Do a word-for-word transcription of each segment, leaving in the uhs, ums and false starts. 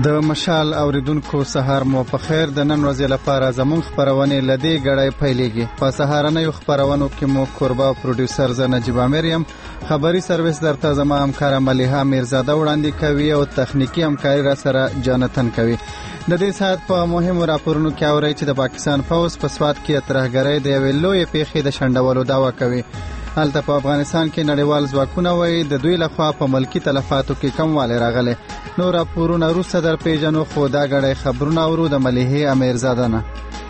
د مشال اوریدونکو سهار مو په خیر. د نن ورځې لپاره زموږ خبرونه لدې غړای پیلېږي. په سهارنۍ خبرونو کې مو قربا پروډوسر ز نجيب امریم، خبري سرویس درته زما همکار ملیحه میرزاده وړاندې کوي او تخنیکی همکاري را سره جانتن کوي. د دې ساعت په مهمو راپورونو کې اوري چې د پاکستان فوز په سواد کې ترهګرۍ د یوې لویې پیښې د شنډولو دعوا کوي. هلته په افغانستان کې نړیوال ځواکونه وایي د دوی لخوا په ملکی تلفاتو کې کموالی راغلی. نو راپورونه وروسته در پیژنو، خو دا غړی خبرونه اورو د ملیحه امیرزاده نه.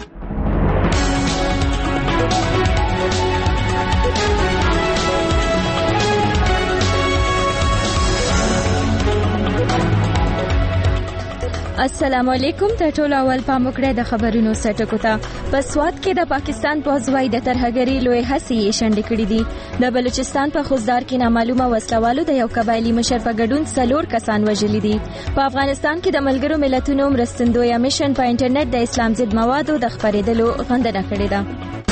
السلام علیکم. ته ټول اول پام وکړئ د خبرونو سټکو ته. په سواد کې د پاکستان پوځ وايي د ترهګرۍ لوی هڅې یې شنډې کړې دي. د بلوچستان په خوزدار کې نامعلومه وسلوالو د یو قبایلی مشر په ګډون څلور کسان وژلي دي. په افغانستان کې د ملګرو ملتونو مرستندویه میشن په انټرنیټ د اسلام ضد موادو د خپرېدلو غندنه کړې ده.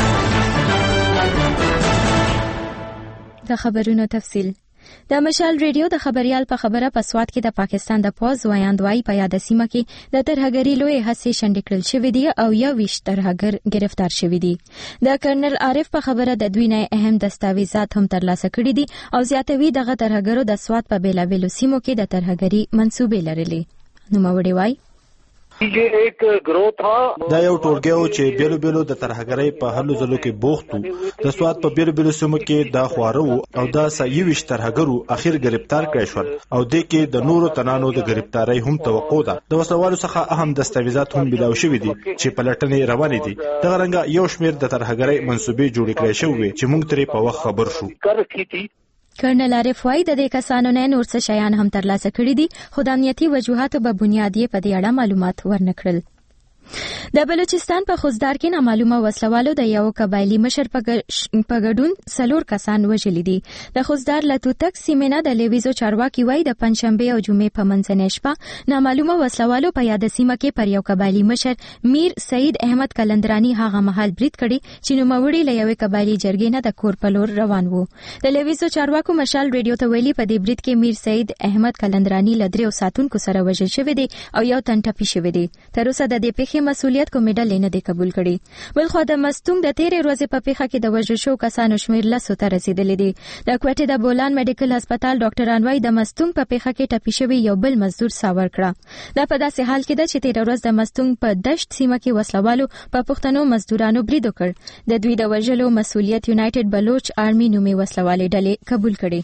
د خبرونو تفصیل. د مشال ریډیو د خبريال په خبره په سواد کې د پاکستان د پوز وایاندوای په یاد سیمه کې د ترهګری لوی هڅې شنډې کړل شوې دي او یو ویش ترهګر گرفتار شوی دی. د کرنل عارف په خبره د دوی نه اهم دستاویزات هم ترلاسه کړي دي او زیاتوي دغه ترهګرو د سواد په بیلابیلو سیمو کې د ترهګری منسوبې لرلې. نو موړي وای یہ ایک گروہ تھا. دا یو ټولګی و چې بیلو بیلو د ترهګرۍ په هلو ځلو کې بوخت وو. د سواد په بیلو بیلو سیمو کې دا خواره وو او دا سیویش ترهګرو اخیر گرفتار کړی شول او د کې د نورو تنانو د گرفتاری هم توقع ده. د وسوالو څخه اهم دستاویزات هم بلاو شوي دي چې په لټنې روانې دي. دغه رنګه یو شمیر د ترهګرۍ منسوبې جوړې کړې شوې چې موږ ترې په وخت خبر شو. کرنل عارف وايي د دې کسانو نه نور څه شیان هم ترلاسه کړي دي، خو د امنیتي وجوهاتو په بنیاد یې په دې اړه معلومات ورنکړل. د بلوچستان په خوزدار کې نامعلومه وسلوالو د یو قبایلی مشر په ګډون څلور کسان وژلي دي. د خوزدار لتوتک سیمه د لیویزو چارواکي وايي د پنځشنبه او جمعې په منځنۍ شپه نامعلومه وسلوالو په یاد سیمه کې پر یو قبایلی مشر میر سعید احمد کلندرانی هغه مهال برید کړی چې نوموړي له یوې قبایلی جرګې نه د کور په لور روان وو. د لیویزو چارواکو مشال ریډیو ته ویلي په دې برید کې میر سعید احمد کلندرانی له دریو ساتونکو سره وژل شوی دی او یو تن ټپي شوی دی. تر اوسه د دې پیښې مسؤلیت کومې ډلې نه دی قبول کړي. بلخو د مستونګ د تیرې ورځې په پیښه کې د وژل شوو کسانو شمېر لسو ته رسیدلی دی. د کوټې د بولان میډیکل هسپتال ډاکټران وايي د مستونګ په پیښه کې ټپي شوی یو بل مزدور ساه ورکړه. دا په داسې حال کې ده چې تیره ورځ د مستونګ په دشت سیمه کې وسلوالو په پښتنو مزدورانو برید وکړ. د دوی د وژلو مسؤلیت یونایټډ بلوچ آرمي نومې وسلوالې ډلې قبول کړي.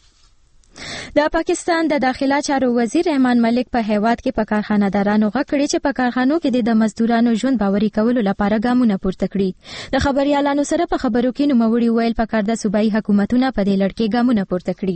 د پاکستان د داخله چارو وزیر رحمان ملک په هیواد کې په کارخانه‌دارانو غږ کړی چې په کارخانو کې د مزدورانو ژوند باوري کولو لپاره ګامونه پورته کړي. د خبريالانو سره په خبرو کې نوموړي ویل پکار د صوبایي حکومتونو په دې لړ کې ګامونه پورته کړي.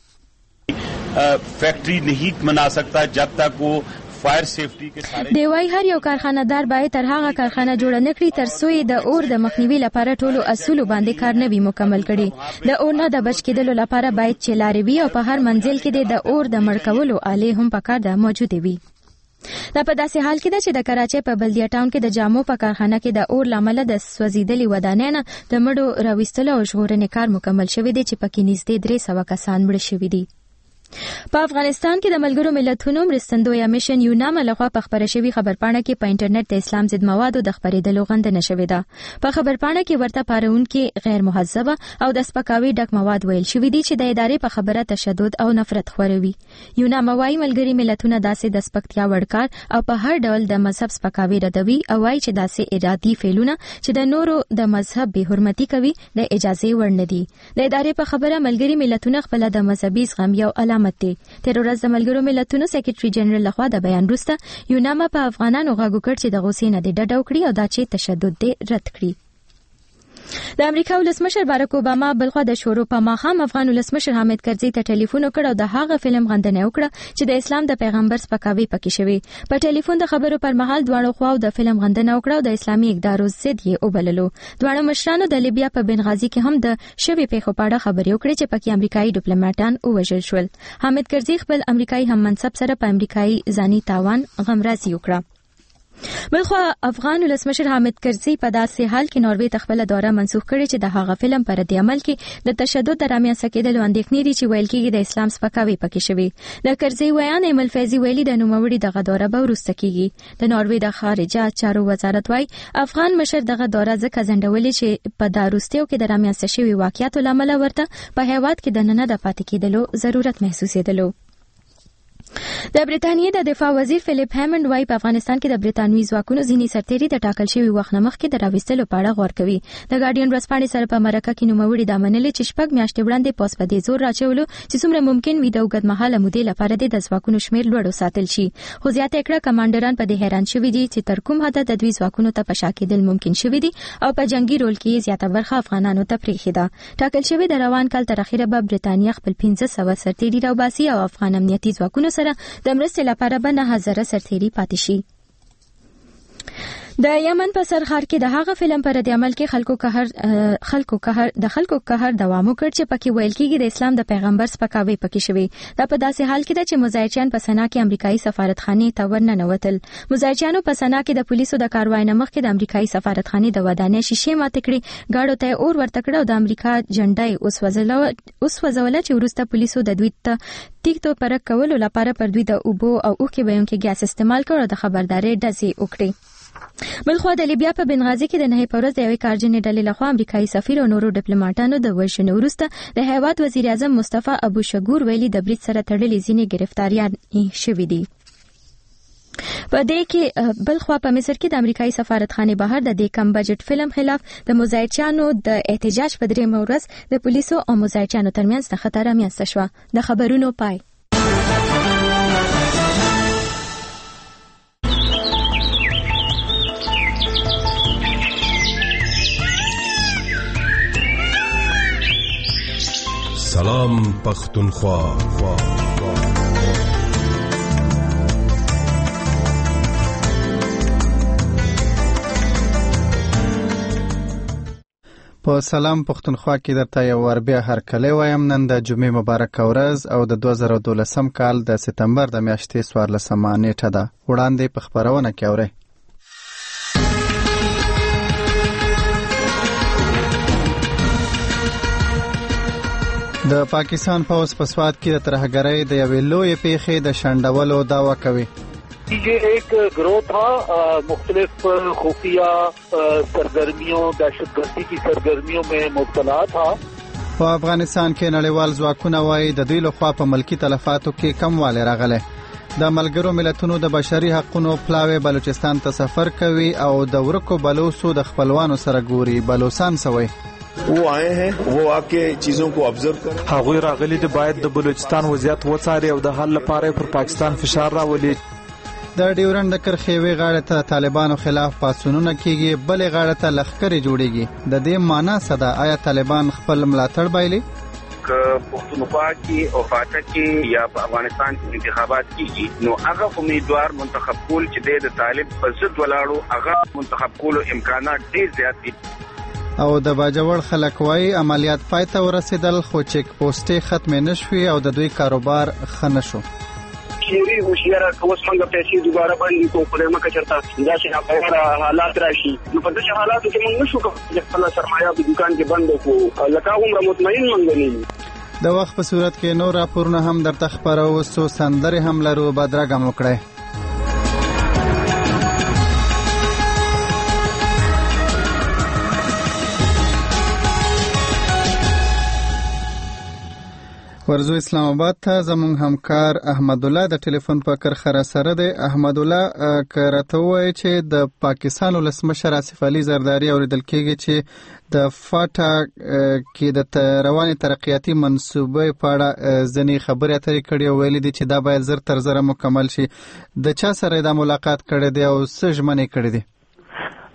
فیکٹری نہیں بنا سکتا جب تک وہ فائر سیفٹی کے سارے دی وای هر یو کارخانه‌دار باید تر هغه کارخانه جوړ نه کړي تر څو د اور د مخنیوي لپاره ټولو اصولو باندې کار نه وي مکمل کړي. د اور نه د بچ کېدلو لپاره باید چې لارې وي او په هر منزل کې د اور د مړ کولو آلې هم پکار ده موجوده وي. دا په داسې حال کې ده چې د کراچۍ په بلدیه ټاون کې د جامو په کارخانه کې د اور لامل د سوځیدلې ودانۍ نه د مړو راوستلو او ژغورنې کار مکمل شوی دی چې پکې نږدې درې سوه کسان مړه شوي دي. په افغانستان کې د ملګرو ملتونو مرستندویه میشن یونام لخوا په خبره شوی خبرپاڼه کې په انټرنیټ د اسلام ضد موادو د خپرېدلو غندنه شوې ده. په خبرپاڼه کې ورته پارونکي غیر مهذبه او د سپکاوي ډک مواد ویل شوي دي چې د ادارې په خبره تشدد او نفرت خوروي. یونام وايي ملګري ملتونه داسې د سپکتیا وړکار او په هر ډول د مذهب سپکاوي ردوي او وايي چې داسې ارادي فعلونه چې د نورو د مذهب بې حرمتي کوي د اجازه وړ نه دي. د ادارې په خبره ملګري ملتونه خپل د مذهبي زغم یو علامت دی. تر ورځ د ملګرو ملتونو سیکریټري جنرال لخوا د بیان وروسته یونام په افغانانو غږ وکړ چې د غوسې نه ډډه وکړي او دا چې تشدد دې رد کړي. د امریکا ولسمشر باراک اوباما بلخوا د شورو په ماښام افغان ولسمشر حامد کرزي ته ټلیفون وکړ او د هغه فلم غندنه وکړه چې د اسلام د پیغمبر سپکاوي پکې شوی. په ټلیفون د خبرو پر مهال دواړو خواو د فلم غندنه وکړه او د اسلامي اقدارو ضد یې وبللو. دواړو مشرانو د لیبیا په بنغازي کې هم د شوی پیښو په اړه خبرې وکړې چې پکې امریکایي ډیپلوماټان ووژل شول. حامد کرزي خپل امریکایي هم منصب سره په امریکایي ځاني تاوان غمرازي وکړه. بلخوا افغان ولسمشر حامد کرزي په داسې حال کې ناروې ته خپل دوره منسوخ کړي چې د هغه فلم پر رد عمل کې د تشدد د رامنځته کېدلو اندېښنې دي چې ویل کېږي د اسلام سپکاوی پکې شوی. د کرزي ویان ایمل فیضي ویلي د نوموړي دغه دوره به وروسته کېږي. د ناروې د خارجه چارو وزارت وايي افغان مشر دغه دوره ځکه ځنډولې چې په داروستیو کې د رامنځته شوی واقعیت لامل ورته په هیواد کې د نننه د پاتې کېدلو ضرورت محسوسېدلو. د بریټانیې د دفاع وزیر فلیپ هیمند وايي په افغانستان کې د بریټانوي ځواکونو ځینې سرتېري د ټاکل شوي وخت نه مخکې د راوستلو په اړه غور کوي. د ګارډین ورځپاڼې سره په مرکه کې نوموړي دا منلې چې شپږ میاشتې وړاندې پوس په دې زور راچولو چې څومره ممکن وي د اوږدمهاله مودې لپاره د ځواکونو شمېر لوړ وساتل شي. خو زیاته کړه کمانډران په دې حیران شوي دي چې تر کوم حده د دوی ځواکونو ته په شا کېدل ممکن شوي دي او په جنگي رول کې زیاته برخه افغانانو ته پرېښې ده. ټاکل شوی د روان کال تر اخره به بریټانیا خپل پنځه سوه سرتېري راوباسي او افغان امنیتي ځواکونو سره د مرستې لپاره به نه هزاره سرتېري پاتې شي. د یمن په سرخار کې د هغه فلم پر رد عمل کې خلکو قهر خلکو قهر د خلکو قهر دوام وکړ چې پکې ویل کېږي د اسلام د پیغمبر سپکاوی پکې شوی. دا په داسې حال کې ده چې مزایچیان په سنا کې امریکایي سفارتخانې ته ورننوتل. مزایچیانو په سنا کې د پولیسو د کاروای نه مخکې د امریکایي سفارتخانې د ودانۍ شیشې ماتې کړې، ګاډو ته اور ورته کړ او د امریکا جنډای اوس وزله اوس وزوله چې وروسته پولیسو د دوی ته ټیکټو پرک کولو لپاره پر دوی د اوبو او اوښکې بهونکي ګاز استعمال کړ او د خبرداري ډزې وکړې. بلخوا د لیبیا په بنغازي کې د نهې په ورځ د یوې کارجنې ډلې لخوا امریکایي سفیر او نورو ډیپلوماټانو د وژنې وروسته د هیواد وزیر اعظم مصطفی ابو شګور ویلي د برید سره تړلې ځینې ګرفتاریان شوي دي. په دې کې بلخوا په مصر کې د امریکایي سفارتخانې بهر د دې کم بجټ فلم خلاف د مزایچیانو د احتجاج په درېیمه ورځ د پولیسو او مزایچیانو ترمنځ د خطر رامنځته شوه. د خبرونو پای. سلام پختونخوا. په سلام پختونخوا کې درته یو ور بیا هرکلی وایم. نن د جمعې مبارکه ورځ او د دوه زره دولسم کال د سپتمبر د میاشتې څوارلسمه نیټه ده. وړاندې په خپرونه کې اورئ. د پاکستان پوځ په سوات کې د ترهګرۍ د یوې لویې پیښې د شنډولو دعوه کوي. یہ ایک گروہ تھا مختلف خفیہ سرگرمیوں دہشت گردی کی سرگرمیوں میں مبتلا تھا. په افغانستان کې نړیوال ځواکونه وايي د دوی لخوا په ملکی تلفاتو کې کموالی راغلی. د ملګرو ملتونو د بشري حقوقو پلاوی بلوچستان ته سفر کوي او د ورکو بلوڅو د خپلوانو سره ګوري. بلوچستان سوي वो आए हैं वो आके चीजों को ऑब्जर्व करें. هغوی راغلي دي باید د بلوچستان وضعیت وڅاري او د حل لپاره پر پاکستان فشار راولي. د ډیورنډ کرښې غاړه ته طالبانو خلاف پاڅونونه کیږي، بلې غاړه ته لښکرې جوړیږي. د دې معنی څه ده؟ آیا طالبان خپل ملاتړ بایلي؟ که پښتونخوا کې او فاټک کې یا په افغانستان کې انتخابات کیږي نو هغه امیدوار منتخب کول چې د طالب په ضد ولاړو هغه منتخب کولو امکانات ډیر زیات دي. او د باجوړ خلک وايي عملیات پای ته ورسېدل خو چیک پوسټې ختم نشوي او د دوی کاروبار ښه نشو. شيري هوښیار اوس موږ پیسې دوباره باندې کوو په مکه چرته دا چې هغه حالات راشي نو په دې حالاتو کې موږ نشو کولای خپل سرمایه په دکان کې بند وکړو لکه عمر مطمئن منګنی. د وخت په صورت کې نور راپورونه هم درته خبرو وسو سندري هم لرو بدرګم وکړي. ورزو اسلام آباد ته زمون همکار احمد الله د ټلیفون په کرخه سره دی. احمد الله کرته وای چې د پاکستان ولسمشر آصف علي زرداری اوریدل کېږي چې د فاټا کې د رواني ترقیاتي منصوبې په اړه ځینې خبرې اترې کړې او ویلي دي چې دا باید زر تر زره مکمل شي. د چا سره دا ملاقات کړی دی او څه ژمنې کړې دي؟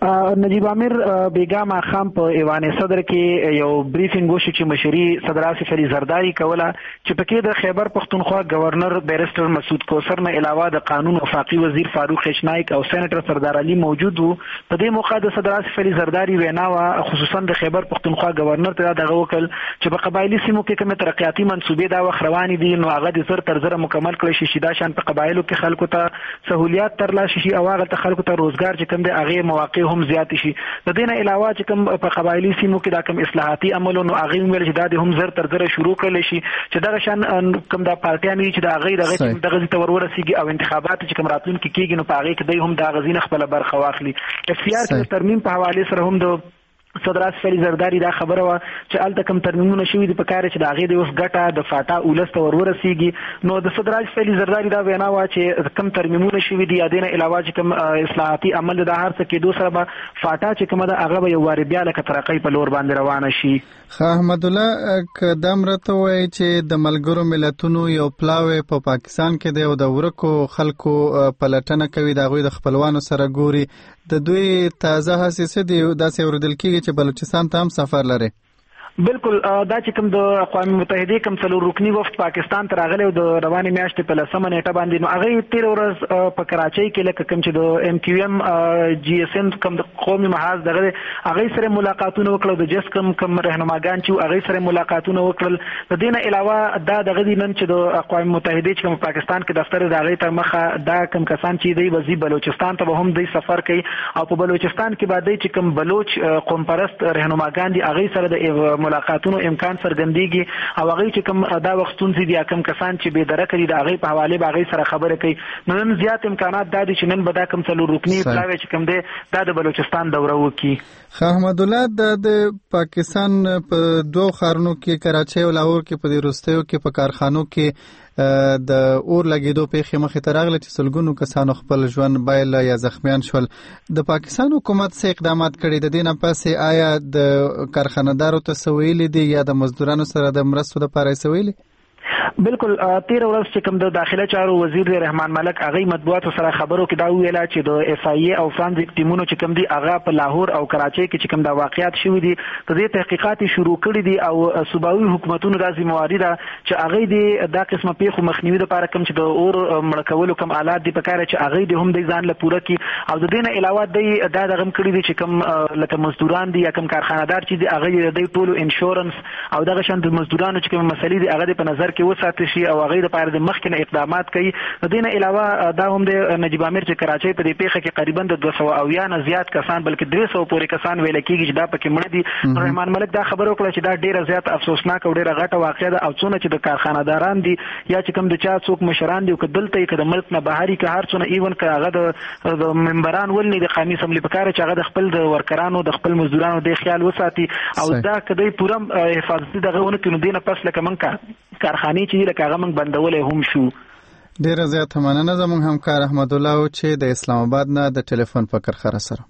نجیب عامر بیګا ماښام په ایوان صدر کې یو بریفینګ وشو چې مشري صدر آصف علي زرداری کوله چې پکې د خیبر پختونخوا گورنر بیرسټر مسعود کوثر نه علاوه د قانون وفاقي وزیر فاروق خشنایک او سېنیټر سردار علي موجود وو. په دې موقع د صدر آصف علي زرداری وینا وا خصوصا د خیبر پختونخوا گورنر ته دغه وکړ چې په قبایلی سیمو کې کومه ترقیاتي منصوبې دا وخت روانې دي نو هغه د زر تر زر مکمل کړي شي چې دا شان په قبایلو کې خلکو ته سہولیات ترلاسه شي او هغه ته خلکو ته روزګار چې کوم د هغه مواقع هم زیات شي. د دې نه علاوه چې کوم په قبایلی سیمو کې دا کوم اصلاحاتي عمل او هغه ویل چې دا هم زر تر زر شروع کړل شي چې دا شان کوم د پارټیانو چې دا غیر دغه دغه تور ورسیږي او انتخابات چې کوم راتلونکي کېږي نو په هغه کې دوی هم دا غزين خپل برخه واخلي. اف سی آر کې ترمیم په حواله سره هم د صدر آصف علي زرداری دا خبره وا چې الته کوم ترمیمونه شوي دي په کار چې دا غي د اوس ګټه د فاټا اولست ور ورسیږي نو د صدر آصف علي زرداری دا وینا وا چې کوم ترمیمونه شوي دي یادینه علاوه چې کوم اصلاحاتي عمل د هر څه کې دوه سره فاټا چې کوم دا هغه یو واری بیا لکه ترقۍ په لور باندې روانه شي. خا احمد الله قدم رته وای چې د ملګرو ملتونو یو پلاوی په پا پاکستان کې دی او د ورکو خلکو پلټنه کوي دا غوي د خپلوانو سره ګوري د دوی تازه حساسه دی داسې اوردل کېږي چې بلوچستان ته هم سفر لري. بالکل دا چې کوم د اقوام متحده کوم څلور رکنی وفد پاکستان ته راغلی او د روانې میاشتې په لسمه نیټه باندې نو هغه تیر ورځ په کراچۍ کې لکه کوم چې د ام کیو ام جی اس ام کوم د قومي محاذ دغه هغه سره ملاقاتونه وکړل د جس کوم کوم رهنماګان چې هغه سره ملاقاتونه وکړل. د دې نه علاوه دا دغه نن چې د اقوام متحده چې کوم پاکستان کې دفتر د هغه تر مخه دا کوم کسان چې دی وزیر بلوچستان ته هم دی سفر کوي او په بلوچستان کې بعد چې کوم بلوچ قوم پرست رهنماګان دي هغه سره د ملاقاتونو امکان څرګندېږي او هغه چې کوم دا وختون سي دي کوم کسان چې به درک لري د هغه په حواله به هغه سره خبره کوي. نن زیات امکانات د دې چې نن به دا کوم څلور رکنی پلاوی چې کوم دی دا د بلوچستان دوره وکي. خا احمد الله د پاکستان په دوه خارونو کې کراچۍ او لاهور کې په وروستیو کې په کارخانو کې د اور لګیدو پیښې مخې ته راغله چې سلګونو کسانو خپل ژوند بایله یا زخمیان شول. د پاکستان حکومت څه اقدامات کړي د دې نه پسې آیا د کارخانه‌دارو ته سویل دي یا د مزدورانو سره د مرستو لپاره سویل؟ بالکل تیر ورځ چې کوم د داخله چارو وزیر رحمان ملک هغه مطبوعات سره خبرو کې دا ویل چې د اف آی ای او فرانزیک ټیمونو چې کوم دي هغه په لاهور او کراچۍ کې چې کوم د واقعیت شوي دي د دې تحقیقات شروع کړي دي او صوبایي حکومتونو د ذمہواری ده چې هغه دي دا قسمه پیښو مخنیوي لپاره کوم چې د اور مړکولو کوم آلات دي په کار چې هغه دي هم د ځان له پوره کی او د دې نه علاوه د دا دغه کړي دي چې کوم لکه مزدوران دي یا کوم کارخانه‌دار چې دي هغه د ټولو انشورنس او دغه شان د مزدورانو چې کوم مسلې دي هغه په نظر کې وساتي شي او هغه د پاره د مخکنه اقدامات کوي. د دې نه علاوه دا هم د نجیب عامر چې کراچۍ په دې پیښه کې قریبا د دوه سوه او یا نه زیات کسان بلکې درې سوه پورې کسان ویل کېږي چې دا پکې مړ دي. رحمان ملک دا خبر وکړه چې دا ډیره زیات افسوسناک او ډیره غټه واقعه ده او څونه چې د کارخانه‌داران دي یا چې کوم د چا څوک مشران دي او کدلته کې د ملک نه بهاري که هر څونه ایون که هغه د منبران ولني د قومي اسمبلی په کار چې هغه د خپل د ورکرانو د خپل مزدورانو د خیال وساتي او دا کدی پوره حفاظتي دغه ونه کې نو دینه پس لکه من کارخانه چې لکه هغه من بندولې هم شو. ډیره زیات مننه زموږ همکار احمد الله چې د اسلام آباد نه د ټلیفون په کرخره سره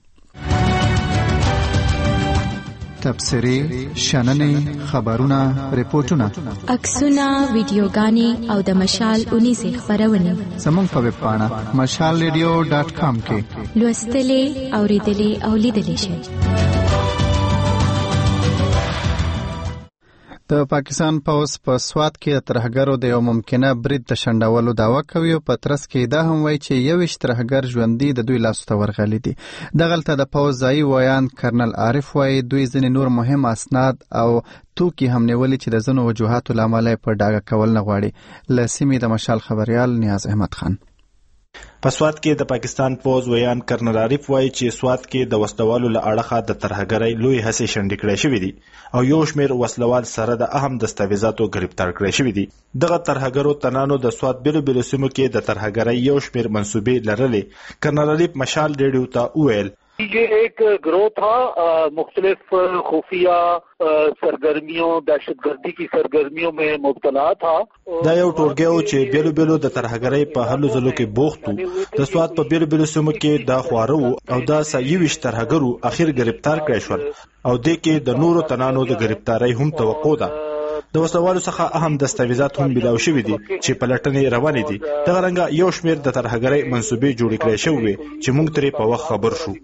تبصری شننې خبرونه ریپورتونه عکسونه ویډیوګانې او د مشال اونې سه خبرونه زموږ په ویب پاڼه مشال ریډیو ډاټ کام کې لوستلې اوریدلې او لیدلې شئ. د پاکستان پوز په سوات کې د ترهګرو د یو ممکنه برید د شنډولو دعوا کوي او په ترڅ کې دا هم وایي چې یویشت ترهګر ژوندي د دوی لاسو ته ورغلي دي. دغلته د پوز ځایي ویان کرنل عارف وایي دوی ځینې نور مهم اسناد او توکي هم نیولي چې د ځینو وجوهاتو له امله په ډاګه کول نه غواړي. له سیمې د مشال خبریال نیاز احمد خان. په سوات کې د پاکستان پوز ویان کرنل عارف وایي چې سوات کې د وسلوالو له اړخه د ترهګرۍ لوی هڅې شنډې کړې شوې دي او یو شمېر وسلوال سره د اهم دستاویزاتو گرفتار کړې شوې دي. دغه ترهګرو تنانو د سوات بیلو بیلو سیمو کې د ترهګرۍ یو شمېر منصوبې لرلې. کرنل عارف مشال ریډیو ته وویل یہ ایک گروہ تھا مختلف خفیہ سرگرمیوں دہشت گردی کی سرگرمیوں میں مبتلا تھا. دا یو ټولګی و چې بیلو بیلو د ترهګرۍ په هلو ځلو کې بوخت و. د سوات په بیلو بیلو سیمو کې دا خواره و او دا یویشت ترهګرو اخیر گرفتار کړای شول او دې کې د نورو تنانو د گرفتارۍ هم توقع ده. د وسلوالو څخه اهم دستاویزات هم بلاو شوي دي چې پلټنې روانې دي. دغه رنګه یو شمېر د ترهګرۍ منصوبې جوړې کړې شوې چې موږ ترې په وخت خبر شو.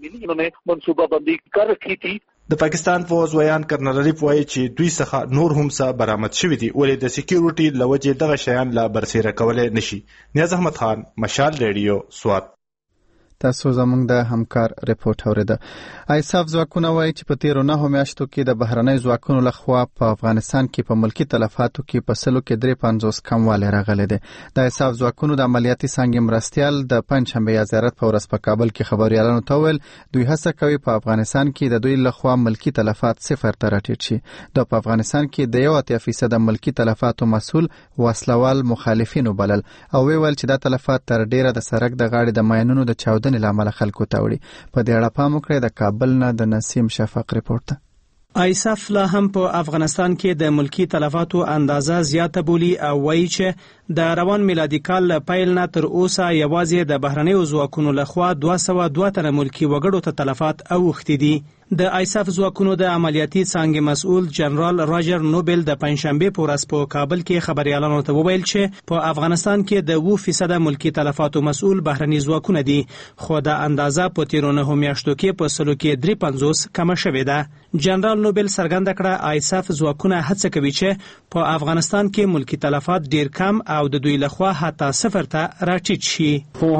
د پاکستان فوز ویان کرنل رریف وایي چې دوی څخه نور هم څه برآمد شوي دي ولې د سکیورټي له وجې دغه شیان لا برسېره کولی نشي. نیاز احمد خان، مشال ریډیو، سوات. تاسو زموږ د همکار ریپورت اوریده. ایساف ځواکونه وایي چې په تیرو نهو میاشتو کې د بهرنۍ ځواکونو لخوا په افغانستان کې په ملکی تلفاتو کې په سلو کې درې پنځوس کموالی راغلی دی. د ایساف ځواکونو د عملیاتي څانګې مرستیال د پنجشنبې یا زیارت په ورځ په کابل کې خبریالانو ته وویل دوی هڅه کوي په افغانستان کې د دوی لخوا ملکی تلفات صفر ته راټیټ شي. دا په افغانستان کې د یو اتیا فیصد ملکی تلفاتو مسؤل وسلوال مخالفین وبلل او ویل چې دا تلفات تر ډیره د سړک د غاړې د ماینونو د چاودنې لامل خلکو ته وړي. په دې اړه پام وکړئ. د کابل نه د نسیم شفق ریپورت. ایساف لا هم په افغانستان کې د ملکی تلفاتو اندازه زیاته بولی او وایي چې د روان میلادي کال له پیل نه تر اوسه یوازې د بهرنیو ځواکونو لخوا دوه سوه دوه تنه ملکی وګړو ته تلفات اوښتي دي. د ایساف ځواکونو د عملیاتي څانګې مسؤل جنرال راجر نوبل د پنجشنبې په ورځ په کابل کې خبریالانو ته وویل چې په افغانستان کې د اووه فیصده ملکی تلفاتو مسؤل بهرني ځواکونه دي خو د اندازه په تیرو نهو میاشتو کې په سلو کې درې پنځوس کمه شوې ده. جنرال نوبل څرګنده کړه ایساف ځواکونه هڅه کوي چې په افغانستان کې ملکی تلفات ډیر کم او د دوی لخوا حتی صفر ته راټیټ شي.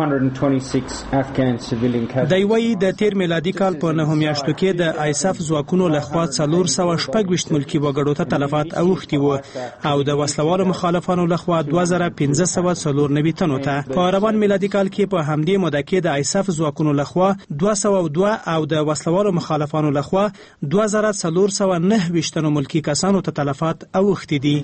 دوی وایي د تیر میلادي کال په نهو میاشتو کې د ایساف ځواکونو لخوا څلور سوه شپږ ویشت ملکی وګړو ته تلفات اوښتي وو او د وسلوالو مخالفانو لخوا دوه زره پنځه سوه څلور نوي تنو ته. په روان میلادي کال کې په همدې موده کې د ایساف ځواکونو لخوا دوه سوه دوه او د وسلوالو مخالفانو لخوا دوه زره څلور سوه نهه ویشت تنو ملکی کسانو ته تلفات اوښتي دي.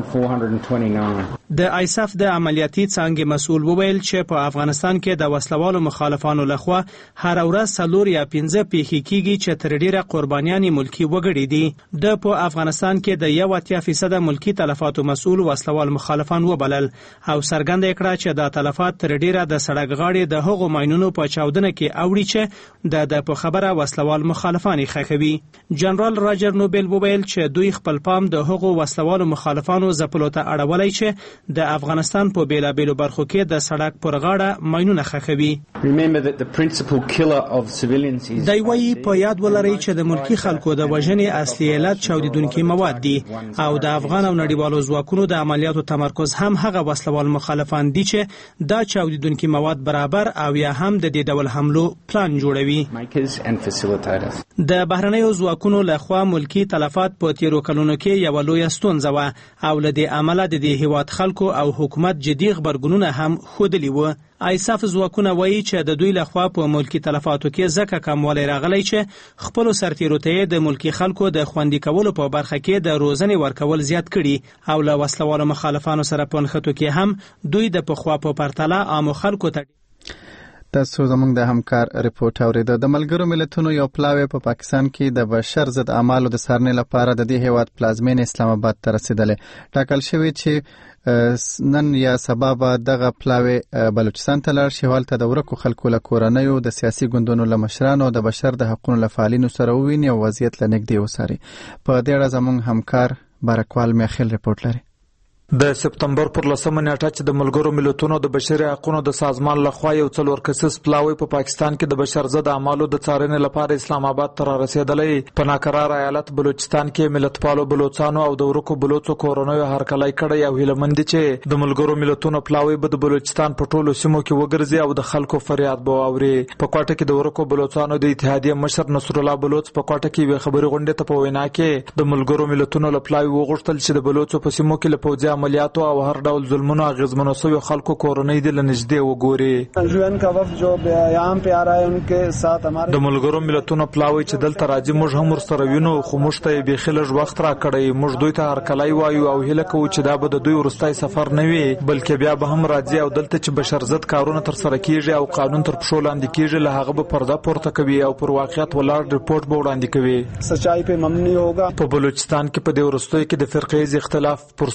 د ایساف د عملیاتي څانګې مسؤل وویل چې په افغانستان کې د وسلوالو مخالفانو لخوا هر ورځ څلور یا پنځه پیښې کیږي چې تر ډیره قربانیان ملکی وګړي دي. د په افغانستان کې د یو اتیا فیصد ملکی تلفاتو مسؤل وسلوال مخالفان وبلل او څرګنده کړه چې د تلفات تر ډیره د سړک غاړې د هغو ماینونو په چاودنه کې اوړي چې د د په خبره وسلوال مخالفان ښخوي. جنرال راجر نوبل وویل چې دوی خپل پام د هغو وسلوال مخالفانو ځپلو ته اړولی چې د افغانستان په بیلابیلو برخو کې د سړک پر غاړه ماینونه ښخوي. دوی وایي په یاد ولرئ چې د ملکی خلکو د وژنې اصلي علت چاودیدونکي مواد دي او د افغان او نړیوالو ځواکونو د عملیاتو تمرکز هم هغه وسلوال مخالفان دي چې دا چاودیدونکي مواد برابر او یا هم د دې ډول حملو پلان جوړوي. د بهرنیو ځواکونو لخوا ملکی تلفات په تیرو کلونو کې یوه لویه ستونزه وه او له دې امله د دې هیواد خلکو او حکومت جدي غبرګونونه هم ښودلي وو. ایساف ځواکونه وایي چې د دوی لخوا په ملکی تلفاتو کې ځکه کموالی راغلی چې خپلو سرتیرو ته د ملکی خلکو د خوندي کولو په برخه کې د روزنې ورکول زیات کړي او له وسلوالو مخالفانو سره په نښتو کې هم دوی د پخوا په پرتله عامو خلکو ته. تاسو زموږ د همکار ریپورت اوریده. د ملګرو ملتونو یو پلاوی په پا پاکستان کې د بشر ضد اعمالو د څارنې لپاره د دې هیواد پلازمین اسلام آباد ته رسیدلې. ټاکل شوی چې نن یا سبا به دغه پلاوی بلوچستان ته لاړ شي. هلته د ورکو خلکو له کورنیو د سیاسي ګوندونو له مشرانو د بشر د حقونو له فعالینو سره وویني او وضعیت له نږدې وڅاري. په دې اړه زموږ همکار بارکوال میخیل ریپورت لري. د سپتمبر پر لسمه نیټه چې د ملګرو ملتونو د بشري حقوقو د سازمان لخوا یو څلور کسیز پلاوی په پاکستان کې د بشر ضد اعمالو د څارنې لپاره اسلام آباد ته را رسیدلی. په ناقرار ایالت بلوچستان کې ملتپالو بلوچستانو او د ورکو بلوچو کورنیو هرکلی کړی او هیله مند دي چې د ملګرو ملتونو پلاوی به د بلوچستان په ټولو سیمو کې وګرځي او د خلکو فریاد به واوري. په کوټه کې د ورکو بلوچستانو د اتحادیې مشر نصر الله بلوچ په کوټه کې یو خبري غونډه ته په وینا کې د ملګرو ملتونو له پلاوی وغوښتل چې د بلوچو په سیمو کې له پوځي عملیاتو او ډول ظلمونو اغیزمنو شوی خلکو کورنۍ د لنږدې وګوري. یوان کا وفد جو یہاں پہ آ رہا ہے ان کے ساتھ ہمارے د ملګرو ملتونو پلاوی چې دلته راځي موږ هم ورسره وینو خو موږ ته به خلج وخت را کړی. موږ دوی ته هرکلی وایو او هیله کوو چې دا به د دوی ورستای سفر نه وي بلکې بیا به هم راځي او دلته چې بشر ضد کارونه تر سره کیږي او قانون تر پښو لاندې کیږي له هغه به پرده پورته کوي او پر واقعیت ولاړ ریپورت به وړاندې کوي. سچای په مبني ہوگا. په بلوچستان کې په دې ورستوي کې د فرقیز اختلاف پر سر په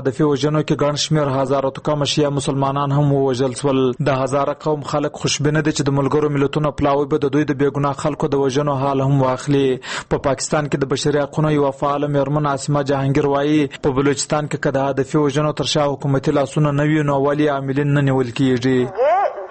تصادفي وژنو کې ګڼ شمېر هزاره تو کم شیعه مسلمانان هم ووژل شول. د هزاره قوم خلک خوشبینه دي چې د ملګرو ملتونو پلاوی به د دوی د بېګناه خلکو د وژنو حال هم واخلي. په پاکستان کې د بشري حقوقو یو فعال میرمن عاصمه جهانگیر وایي په بلوچستان کې که د هدفي وژنو تر شا حکومتي لاسونه نه وي نو ولې عاملین نه نیول کېږي.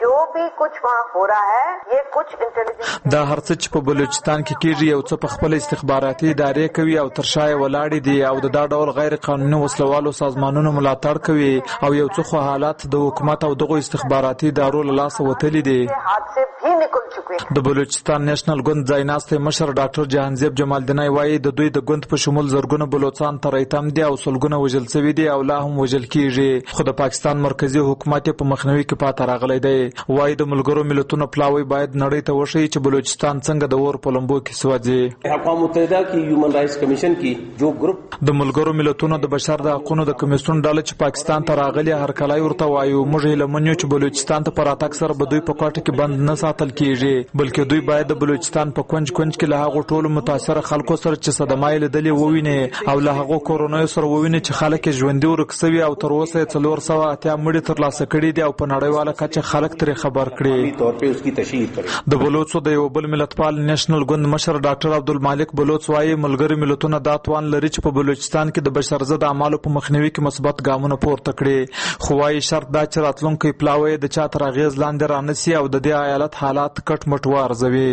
دا هر څه چې په بلوچستان کې کېږي یو څه په خپل استخباراتي ادارې کوي او تر شا یې ولاړې دي او د دا ډول غیر قانوني وسلوالو سازمانونو ملاتړ کوي او یو څه خو حالات د حکومت او دغو استخباراتي ادارو له لاسه وتلي دي. د بلوچستان نېشنل ګوند ځایناستی مشر ډاکټر جهانزیب جمالدینی وایي د دوی د ګوند په شمول زرګونه بلوچستان تر ایتم دي او سلګونه وژل شوي دي او لا هم وژل کېږي. خو د پاکستان مرکزي حکومت په مخنیوي کې پاتې راغلی دی. وایي د ملګرو ملتونو پلاوی باید نړۍ ته وښیي چې بلوچستان څنګه د اور په لمبو کې سوځي. اقوام متحده کې هیومن رائټس کمیشن کې جو ګروپ د ملګرو ملتونو د بشر د حقوقو د کمیسیون ډله چې پاکستان ته راغلي هر کله ورته وایو موږ یې لمنیو چې بلوچستان ته پر اتاک سره به دوی په کوټه کې بند نه ساتل کېږي بلکې دوی باید د بلوچستان په کونج کونج کې له هغو ټولو متاثره خلکو سره چې صدمه یې لیدلې وویني او له هغو کورونیو سره وویني چې خلک یې ژوندي ورک سوي او تر اوسه یې څلور سوه اتیا مړي ترلاسه کړي دي او په نړیواله کچه خلک ترې خبر کړي. د بلوچو د یو بل ملتپال نېشنل ګوند مشر ډاکټر عبدالمالک بلوچ وایي ملګري ملتونه دا توان لري چې په بلوچستان کې د بشرضد اعمالو په مخنیوي کې مثبت ګامونه پورته کړي. خو وایي شرط دا چې راتلونکی پلاوی د چا تر اغېز لاندې رانسي او د دې ایالت حالات کټ مټ وارزوي.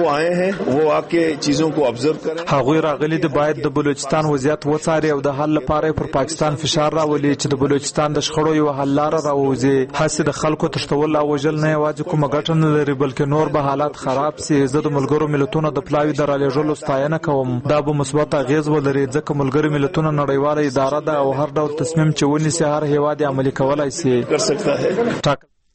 هغوی راغلي دي باید د بلوچستان وضعیت وڅاري او د حل لپاره پر پاکستان فشار راولي چې د بلوچستان د شخړو یو حل لاره راووځي. هسې د خلکو تښتول او وژل نه یوازې کومه ګټه نه لري بلکې نور به حالات خراب سي. زه د ملګرو ملتونو د پلاوي د رالېږلو ستاینه کوم. دا به مثبت اغېز ولري ځکه ملګري ملتونه نړیواله اداره ده او هر ډول تصمیم چې ونیسي هر هیواد یې عملي کولای سي.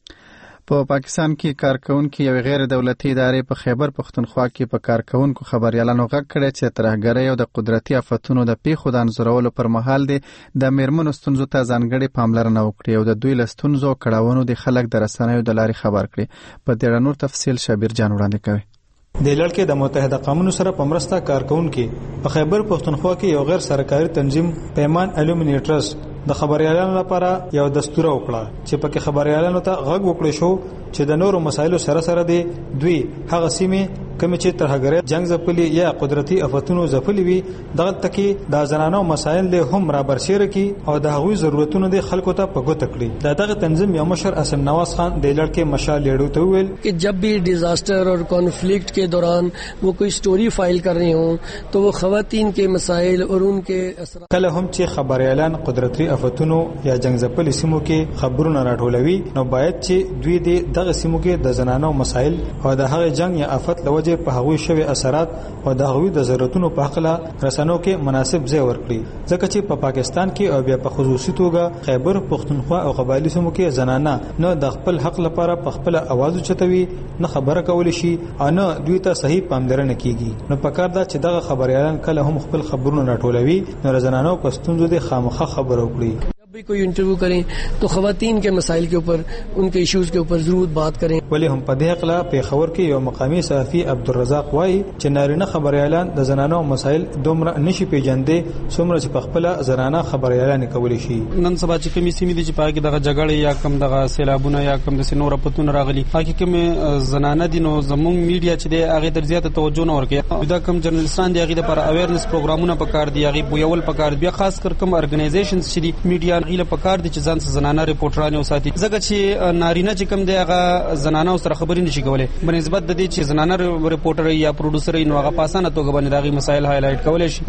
په پاکستان کې کارکونکو یو غیر دولتي ادارې په خیبر پختونخوا کې په کارکونکو خبريالانو غږ کړی چې ترهګرۍ او د قدرتي آفتونو د پیښو د انځورولو پر مهال دي د میرمنو ستونزو ته ځانګړې پاملرنه وکړي او د دوی له ستونزو او کړاوونو د خلک د رسنیو د لارې خبر کړي. په دې نور تفصیل شبیر جان وړاندې کوي. د لړکې د متحده قومونو سره په مرسته کارکونکو په خیبر پختونخوا کې یو غیر سرکاري تنظیم پیمان الومینیټرز د خبريالانو لپاره یو دستور وکړه چې پکې خبريالانو ته غږ وکړي شو چې د نورو مسایلو سره سره دي دوی هغه سیمه کوم چې ترهګرۍ جنگ ځپلي یا قدرتي آفتونو ځپلي وي دغه تکي د زنانو مسایل له هم را برسېره کی او د هغوی ضرورتونو د خلکو ته په ګوته کړي. دغه تنظیم یو مشر اسم نواز خان د لړکې مشال لیډو ته ویل कि जब भी डिजास्टर और कॉन्फ्लिक्ट के दौरान वो कोई स्टोरी फाइल कर रही हों तो वो खवातीन के मसाइल और उनके असर कल हम چې خبر اعلان قدرتي آفتونو یا جنگ ځپلي سیمو کې خبرونه راټولوي نو باید چې دوی د دغه سیمو کې د زنانو مسایل او د هغه جنگ یا آفت لوجه په هغوی شوی اثرات او د هغوی د ضرورتونو په حق له رسنیو کې مناسب ځای ورکړي ځکه چې په پاکستان کې او بیا په خصوصي توګه خیبر پختونخوا او قبایلی سیمو کې زنانه نو د خپل حق لپاره په خپل आवाज چتوي نه خبره کول شي او نه دوی ته صحیح پاملرنه کیږي. نو پکار دا چې دغه خبريالان کله هم خپل خبرونه راټولوي نو زنانو په ستونزو د خامخه خبرو کړي. भी कोई इंटरव्यू करें तो खवातीन के मसाइल के ऊपर उनके इश्यूज के ऊपर जरूर बात करें. वली हम په دې خلا په خبر کې یو مقامی صحافي عبدالرزاق وای چې نارینه خبر اعلان د زنانو مسایل دومره نشي پیژندې څومره چې په خپل زنانه خبر اعلان کولی شي. نن سبا چې کومې سیمې دي چې پاګه دغه جګړه یا کم دغه سیلابونه یا کم د سينور پتون راغلي پاکي کوم زنانه دي نو زموږ میډیا چې د هغه در زیاته توجه نه ورکړي. دا کم جرنالستان دی هغه لپاره اویرنس پروګرامونه پکار دي هغه بویول پکار بیا خاص کر کوم ارګنایزیشنز چې دی میډیا غیله پکار دي چې ځان زنانه ریپورټرانه وساتي ځکه چې نارینه چې کم دی هغه زنانه سره خبرې نشي کولای بنسبت د دې چې زنانه ریپورټر یا پروډوسر نو هغه پاسانه توګه باندې دغه مسایل هایلایټ کولای شي.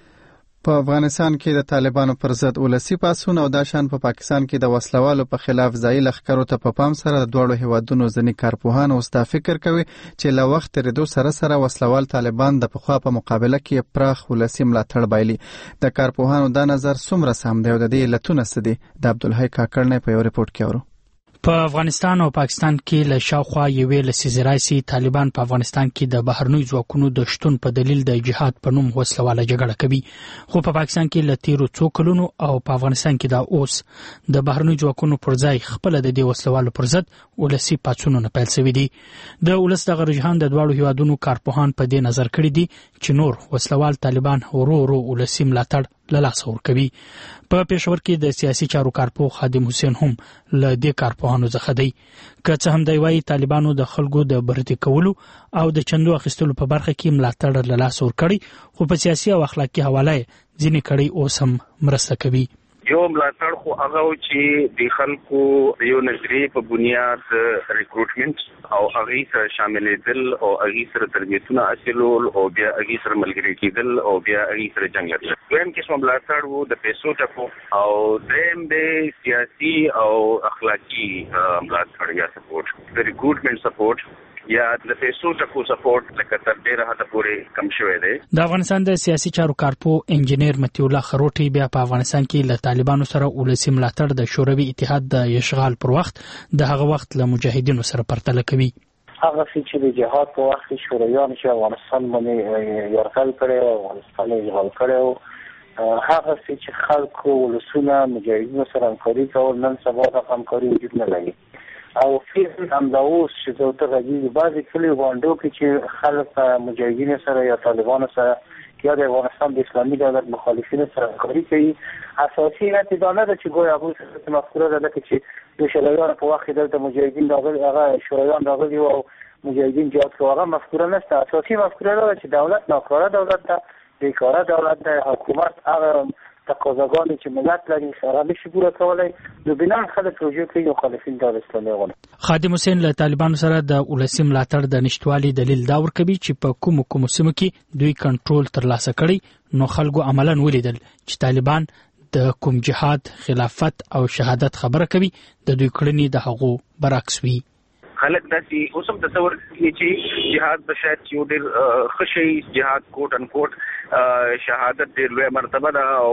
په افغانستان کې د طالبانو پر ضد ولسی پاسون او د شان په پا پاکستان کې د وسلوالو په خلاف ځای لخرو ته په پام سره د دوړو هیوادونو ځنی کارپوهان او ستا فکر کوي چې له وخت ترېدو سره سره وسلوال طالبان د پخوا په مقابله کې پراخ ولسی ملاتړ بایلي. د کارپوهانو دا نظر څومره سم دی او د دې علتونه څه دي؟ د عبدالحی کاکړ په یو ریپورت کې اورو. په افغانستان او پاکستان کې له شاوخوا یوې لسیزې راځي طالبان په افغانستان کې د بهرنیو ځواکونو د شتون په دلیل د جهاد په نوم وسلواله جګړه کوي. خو په پاکستان کې له تیرو څو کلونو او په افغانستان کې دا اوس د بهرنیو ځواکونو پر ځای خپل د دې وسلوالو پر ضد ولسی پاڅونونه پیل شوي دي. د ولس دغه رجحان د دواړو هیوادونو کارپوهان په دې نظر کړی دي چې نور وسلوال طالبان ورو ورو ولسی ملاتړ له لاسه ورکوي. په پېښور کې د سیاسي چارو کارپوه خادم حسین هم له دې کارپوهانو څخه دی. که څه هم دی وايي طالبانو د خلکو د برتي کولو او د چندو اخیستلو په برخه کې ملاتړ له لاسه ورکړي، خو په سیاسي او اخلاقي حواله ځینې کړي اوس هم مرسته کوي. یو ملاتړ خو هغه چې د خلکو یو نظریې په بنیاد ریکروټمنټ او هغه سره شاملېدل او هغه سره تربیتونه حاصلول او بیا هغه سره ملګری کېدل او بیا هغه سره جنګ لرل. دویم قسم ملاتړ وو د پیسو ټکو او دریم د سیاسي او اخلاقي ملاتړ یا سپورټ، د ریکروټمنټ سپورټ یا د پیسو ټکو سپورټ لکه تر ډیره حد پورې کم شوی دی. د افغانستان د سیاسي چارو کارپوه انجینیر متي الله خروټي بیا په افغانستان کې له طالبانو سره ولسی ملاتړ د شوروي اتحاد د اشغال پر وخت د هغه وخت له مجاهدینو سره پرتله کوي. هغه چې د جهاد په وخت کې شورویان چې افغانستان باندې یرغل کړی او افغانستان اشغال کړی، هغه چې خلکو ولسونه مجاهدینو سره همکاري کول، نن سبا د همکاري وجود نه لري. او فعلا همدا اوس چې زه ته راځي بعضې کلیو باندو کې چې خلک مجاهدینو سره یا طالبانو سره یا د افغانستان د اسلامي دولت مخالفینو سره همکاري کوي. اساسي علت دا نه ده چې ګویا هغوی مفکوره ده لکه چې د شورویانو په وخت کې دلته مجاهدین راغلي، هغه شورویان راغلي او مجاهدین جهاد کوي، هغه مفکوره نشته. اساسي مفکوره ده چې دولت ناکاره دولت ده، بیکاره دولت ده، حکومت هغه تقاضاګانې چې ملت لري سره نشي پوره کولی، نو بنا خلک رجوع کوي مخالفین د اسلامي غونه. خادم حسین له طالبانو سره د ولسی ملاتړ د نشټوالي دلیل دا ورکوي چې په کومو کومو سیمو کې دوی کنټرول ترلاسه کړي، نو خلکو عملاً ولیدل چې طالبان د کوم جهاد، خلافت او شهادت خبره کوي، د دوی کړنې د هغو برعکس وي. خلک داسې اوس هم تصور کوي چې جهاد به شاید یو ډېر ښه شی، جهاد کوټ ان کوټ شهادت ډېر لویه مرتبه ده او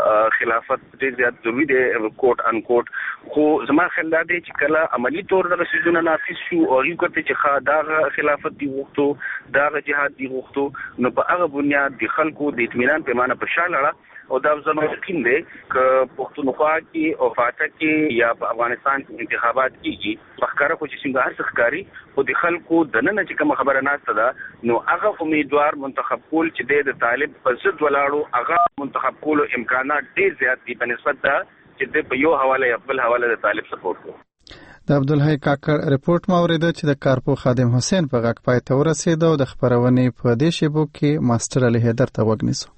خلافت ډېر زیات ضروري دی کوټ ان کوټ. خو زما خیال دا دی چې کله عملي طور دغه څیزونه نافذ شو او هغوی کتل چې ښه دغه خلافت دې غوښتو، دغه جهاد دې غوښتو، نو په هغه بنیاد د خلکو د اطمینان پیمانه په شا لاړه. او دا زما یقین دی که پښتونخوا کې او فاټک کې یا په افغانستان کې انتخابات کېږي، په ښکاره خو چې څنګه هر څه ښکاري، خو د خلکو دننه چې کومه خبره ناسته ده، نو هغه امیدوار منتخب کول چې دی د طالب په ضد ولاړو، هغه منتخب کولو امکانات ډېر زیات دي په نسبت ده چې دی په یو حواله یا بل حواله د طالب سپورټ کوي. د عبدالحی کاکړ رپورټ ما اوریده چې د کارپوه خادم حسین په غږ پای ته ورسېده او د خپرونې په دې شیبو کې ماسټر علي حیدر ته غوږ نیسو.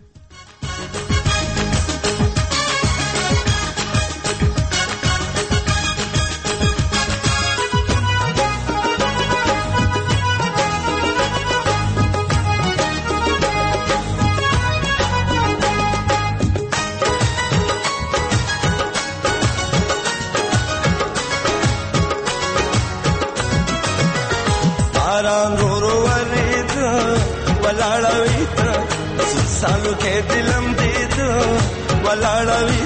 सालों के दिलम दे दो वलाड़वी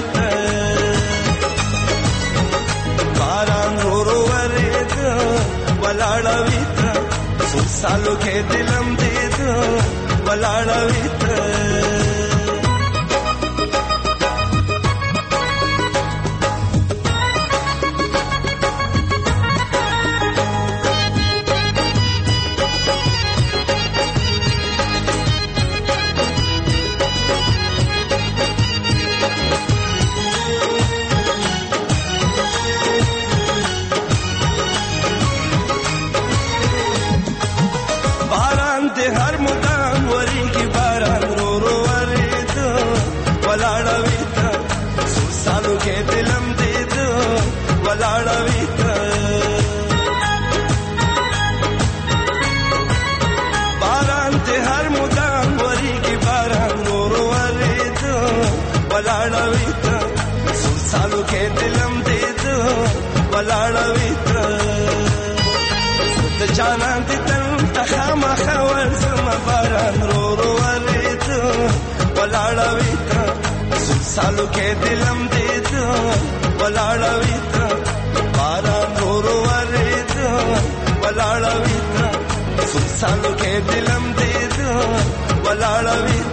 बारान रो रो वरे दो वलाड़वी सालों के दिलम दे दो वलाड़वी جانان تل تخما خول سما باران رو رو وريت ولاړويت سالو کې دلم دې ولاړويت باران رو رو وريت ولاړويت سالو کې دلم دې ولاړويت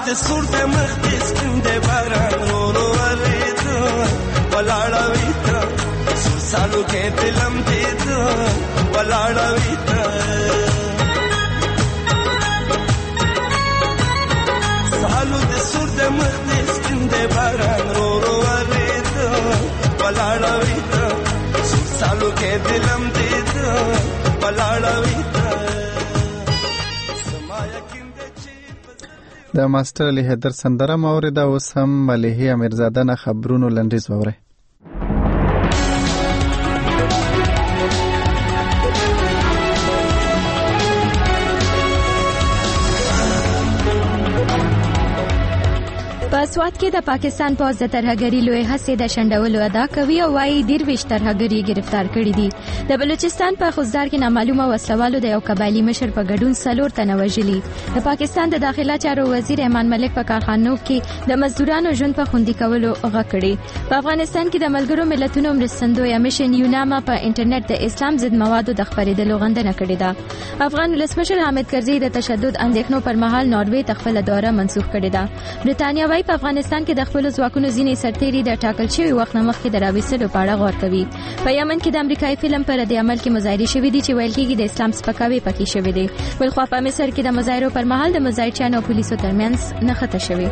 د سور د مخ د سپین د باران رو رو ورېده ولاړه وي ته سور سالو کې دلم دې ته ولاړه وي ته سالو د سور د مخ د سپین د باران رو رو ورېده ولاړه وي ته سور سالو کې دلم دې ته ولاړه وي ته د ماستر علي حیدر سندره مورده اوس هم مليحي امیرزاده نه خبرونو لنډیز ووري. په سوات کې د پاکستان پوځ د ترهګرۍ لوی هڅې د شنډولو ادا کوي او وايي دیرويش ترهګري گرفتار کړي دي. د بلوچستان په خوزدار کې نامعلومه وسلوالو د یو قبایلی مشر په ګډون څلور تنه وژلي. د پاکستان د داخله چارو وزیر ایمان ملک په کارخانو کې د مزدورانو ژوند په خوندي کولو غږ کړی. په افغانستان کې د ملګرو ملتونو مرستندویه میشن یوناما په انټرنیټ د اسلام ضد موادو د خپرېدلو غندنه کړې ده. افغان ولسمشر حامد کرزي د تشدد اندېښنو پر مهال ناروې ته خپله دوره منسوخ کړې ده. برتانیا وايي په افغانستان کې د خپل ځواکونو ځینې سرتېري د ټاکل شوي وخت نه مخکې د راوستلو په اړه غور کوي. په یمن کې د امریکایي فلم پر رد عمل کې مظاهرې شوې دي چې ویل کېږي د اسلام سپکاوی پکې شوی دی. بلخوا په مصر کې د مظاهرو پر مهال د مظاهرچیانو او پولیسو ترمنځ نښته شوې.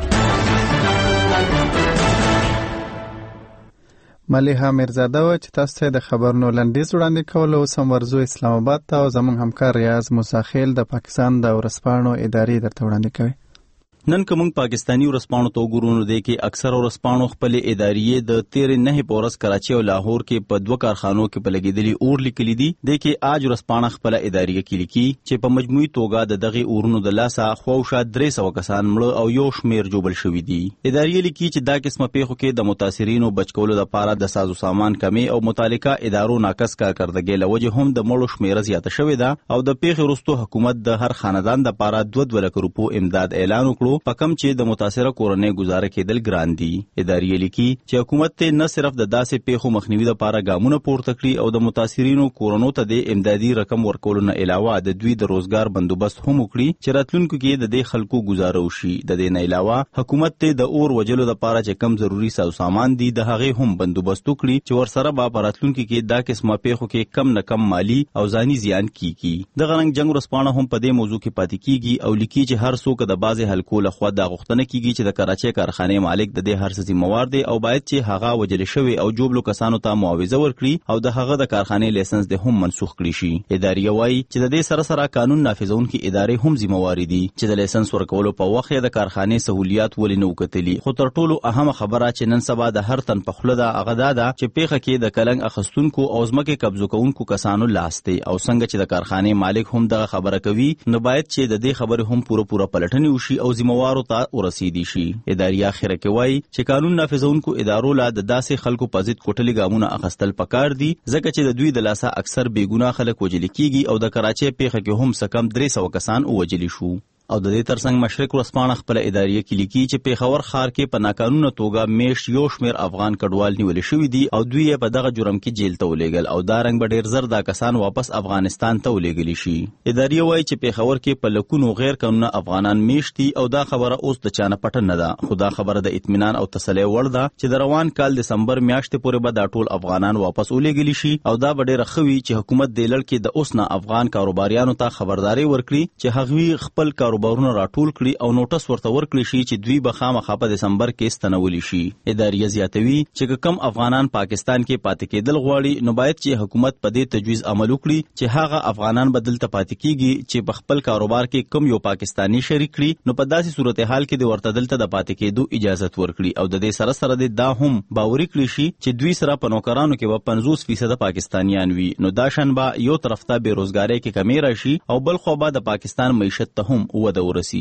مليحه امیرزاده و چې تاسو ته د خبرونو لنډیز وړاندې کول او سم ورزو اسلام آباد ته او زموږ همکار ریاض موساخیل د پاکستان د ورسپاڼو ادارې درته وړاندې کوي. نن کوم پاکستانی ورسپاڼو تو ګورونو دی کې اکثر ورسپاڼو خپل ادارې د تیر نه پورس کراچي او لاهور کې په دوه کارخانو کې په لګیدلي اور لیکلي دي. د کې اج ورسپاڼه خپل ادارې کې لیکي چې په مجموعي توګه د دغه اورونو د لاسه خوښه درې سوه کسان مړ او یو شمیر جوړ شوی دي. ادارې لیکي چې دا قسمه پیښو کې د متاثرینو بچکولو لپاره د سازو سامان کمی او متعلقه ادارو ناقص کارکردګۍ له وجې هم د مړو شمیر زیاته شوې ده او د پیښې وروسته حکومت د هر خاندان لپاره دوه دوه لک روپو امداد اعلان وکړو په کم چې د متاثره کورنۍ گزاره کېدل ګران دي. ادارې لیکي چې حکومت ته نه صرف د داسې پیښو مخنیوي لپاره ګامونه پورته کړي او د متاثرینو کورونو ته د امدادي رقم ورکولو نه علاوه د دوی د روزګار بندوبست هم وکړي چې راتلونکو کې د دې خلکو گزاره وشي. د دې نه علاوه حکومت ته د اور وجلو لپاره چې کم ضروري ساز سامان دي د هغه هم بندوبست وکړي چې ورسره به راتلونکو کې دا قسمه پیښو کې کم نه کم مالی او ځاني زیان کیږي. د غرنګ جنگ ورسپاڼه هم په دې موضوع کې پاتې کیږي او لیکي چې هر څوک د بازي حلقو له خوا د غوښتنه کیږي چې د کراچۍ کارخانې مالک د دې هر څه ذمہوار دی او باید چې هغه وجل شوی او جوړلو کسانو ته معاوضه ورکړي او د هغه د کارخانې لایسنس د هم منسوخ کړي شي. ادارې وايي چې د دې سره سره قانون نافذونکي ادارې هم ذمہوار دي چې د لایسنس ورکولو په وخت د کارخانې سہولیات ولې نه وکټلي. خو تر ټولو اهمه خبره چې نن سبا د هر تن په خوله ده هغه دا ده چې پیښه کې د کلنګ اخستونکو او ځمکې قبضه کوونکو کسانو لاس دی او څنګه چې د کارخانې مالک هم دغه خبره کوي نو باید چې د دې خبره هم پوره پوره پلټنې وشي او ذمہوارو ته ورسېدي شي. ادارې اخره کې وایي چې قانون نافذونکو ادارو لا د داسې خلکو په ضد کوټلي ګامونه اخستل پکار دي ځکه چې د دوی د لاسه اکثر بې ګناه خلک وژل کیږي او د کراچۍ پیښه کې هم څه کم درې سوه کسان ووژل شو. او د دې ترڅنګ مشرق ورسپاڼه خپل ادارې کې لیکي چې پیښور ښار کې په ناقانونه توګه میش یو شمیر افغان کډوال نیول شوی دي او دوی په دغه جرم کې جیل ته ولېږل او دا رنګ به ډیر زر دا کسان واپس افغانستان ته ولېږل شي. ادارې وایي چې پیښور کې په لکونو غیر قانوني افغانان میش دي او دا خبره اوس د چانه پټه نه ده. خو دا خبره د اطمینان او تسلی وړ ده چې د روان کال دسمبر میاشتې پورې به دا ټول افغانان واپس ولېږل شي او دا به ډیر خوي چې حکومت د لړ کې د اوس نه افغان کاروباریانو ته خبرداري ورکړي چې هغوی خپل کاروبارونه راټول کړي او نوټس ورته ورکړي شي چې دوی به خامخا په دسمبر کې ستنولي شي. ادارې زیاتوي چې کم افغانان پاکستان کې پاتې کېدل غواړي نو باید چې حکومت په دې تجویز عمل وکړي چې هغه افغانان بدل ته پاتې کیږي چې په خپل کاروبار کې کم یو پاکستانی شریک کړي نو په داسې صورتحال کې د ورته دلته د پاتې کېدو اجازه ورکړي او د دې سره سره د دا هم باوري کړي شي چې دوی سره په نوکرانو کې به پنځوس فیصد پاکستانیان وي نو دا شنبه یو طرف ته بیروزګاری کې کمی راشي او بل خو به د پاکستان معیشت ته هم وده ورسي.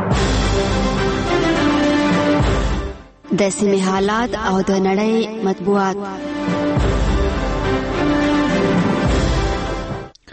د سیمې حالات او د نړۍ مطبوعات. په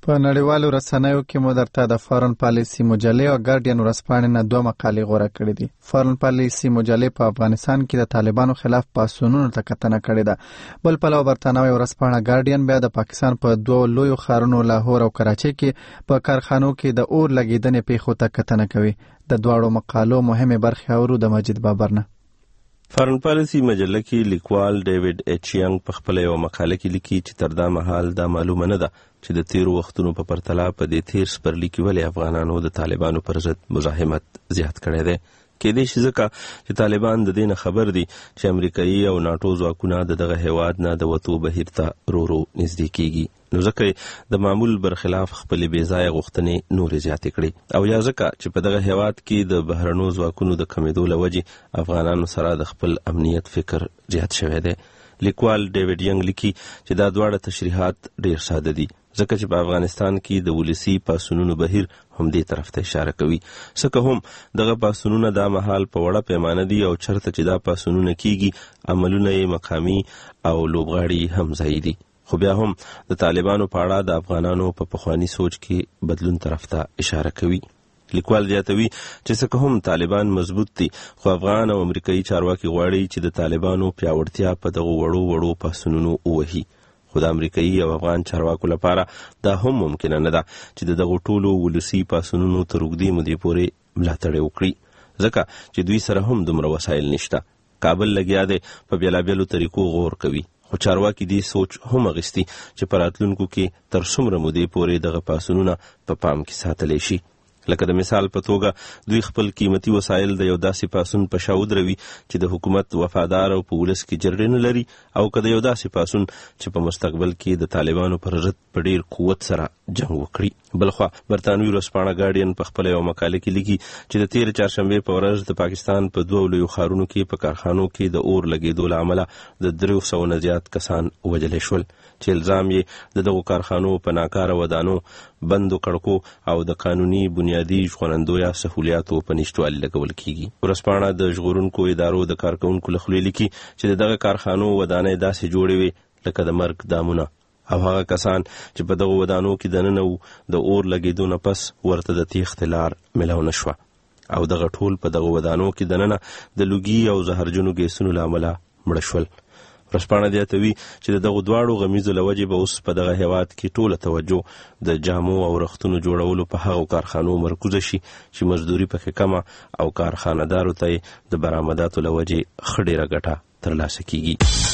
په نړیوالو رسنیو کې مو درته د فارن پالیسي مجلې او ګارډین ورځپاڼې نه دوه مقالې غوره کړې دي. فارن پالیسي مجلې په افغانستان کې د طالبانو خلاف پاسونونو ته کتنه کړې ده. بل پلو برتانوي ورځپاڼه ګارډین بیا د پاکستان په دوه لویو ښارونو لاهور او کراچۍ کې په کارخانو کې د اور لګیدنې پیښو ته کتنه کوي. د دواړو مقالو مهمه برخه اورو د مجید بابرنه. فارن پالیسی مجله کې لیکوال ډیوډ ایچ ینګ په خپل یو مقاله کې لیکي چې تر دا مهال دا معلومه نه ده چې د تیرو وختونو په پرتله په دې تیر سپرلي کې ولې افغانانو د طالبانو پر ضد مزاحمت زیات کړی دی. کېدای شي ځکه چې طالبان د دې نه خبر دي چې امریکایي او ناټو ځواکونه د دغه هیواد نه د وتو بهیر ته رو رو نږدې کیږي، نو ځکه د معمول برخلاف خپلې بېځایه غوښتنې نورې زیاتې کړي، او یا ځکه چې په دغه هیواد کې د بهرنو ځواکونو د کمېدو له وجې افغانانو سره د خپل امنیت فکر زیات شوی دی. لیکوال ډیوډ ینګ لیکي چې دا دواړه تشریحات ډېر ساده دي، ځکه چې په افغانستان کې د ولسی پاسونونو بهیر همدې طرف ته اشاره کوي. څکه هم دغه پاسونونه دا مهال په وړه پیمانه دي او چرته چې دا پاسونونه کیږي عملونه یې مقامي او لوبغاړي هم ځایي دي. خو بیا هم د طالبانو په اړه د افغانانو په پخواني سوچ کې بدلون طرف ته اشاره کوي. لیکوال زیاتوي چې څکه هم طالبان مضبوط دي، خو افغان او امریکایي چارواکي غواړي چې د طالبانو پیاوړتیا په دغه وړو وړو پاسونونو ووهي. خو د امریکایي او افغان چارواکو لپاره دا هم ممکنه نه ده چې د دغو ټولو ولسي پاسونونو تر اوږدې مودې پورې ملاتړ وکړي، ځکه چې دوی سره هم دومره وسایل نشته. کابل لګیا دی په بېلابېلو طریقو غور کوي، خو چارواکي دې سوچ هم اخیستي چې په راتلونکو کې تر څومره مودې پورې دغه پاسونونه په پام کې ساتلی شي. لکه د مثال په توګه دوی خپل قیمتي وسایل د یو داسې پاسون په شا ودروي چې د حکومت وفادار او په ولس کې جرړې نه لري، او که د یو داسې پاسون چې په مستقبل کې د طالبانو پر ضد په ډیر قوت سره جنگ وکړي. بلخوا برتانوي ورځپاڼه ګارډین په خپل یو مقاله کې لیکي چې د تیر چهارشنبې په ورځ د پاکستان په دوه لویو ښارونو کې په کارخانو کې د اور لګېدو له امله د دریو سوو نه زیات کسان وژلی شول، چې الزام یې د دغو کارخانو په ناکاره ودانو، بندو کړکو او د قانوني بنیادي ژغورندو یا سهولیاتو په نشتوالي لګول کیږي. ورځپاڼه د ژغورونکو ادارو د کارکوونکو له خولې لیکي چې د دغه کارخانو ودانۍ داسې جوړې وې لکه د مرګ دامونه، او هغه کسان چې په دغو ودانو کې دننه وو د اور لګېدو نه پس ورته د تېښتې لار میلاو نه شوه، او دغه ټول په دغو ودانو کې دننه د لوګي او زهرجنو ګیسونو له امله مړه شول. ورځپاڼه زیاتوي چې د دغو دواړو غمیزو له وجې به اوس په دغه هیواد کې ټوله توجه د جامو او رختونو جوړولو په هغو کارخانو مرکوزه شي چې مزدوري پکې کمه او کارخانهدارو ته یې د برآمداتو له وجې ښه ډېره ګټه ترلاسه کیږي.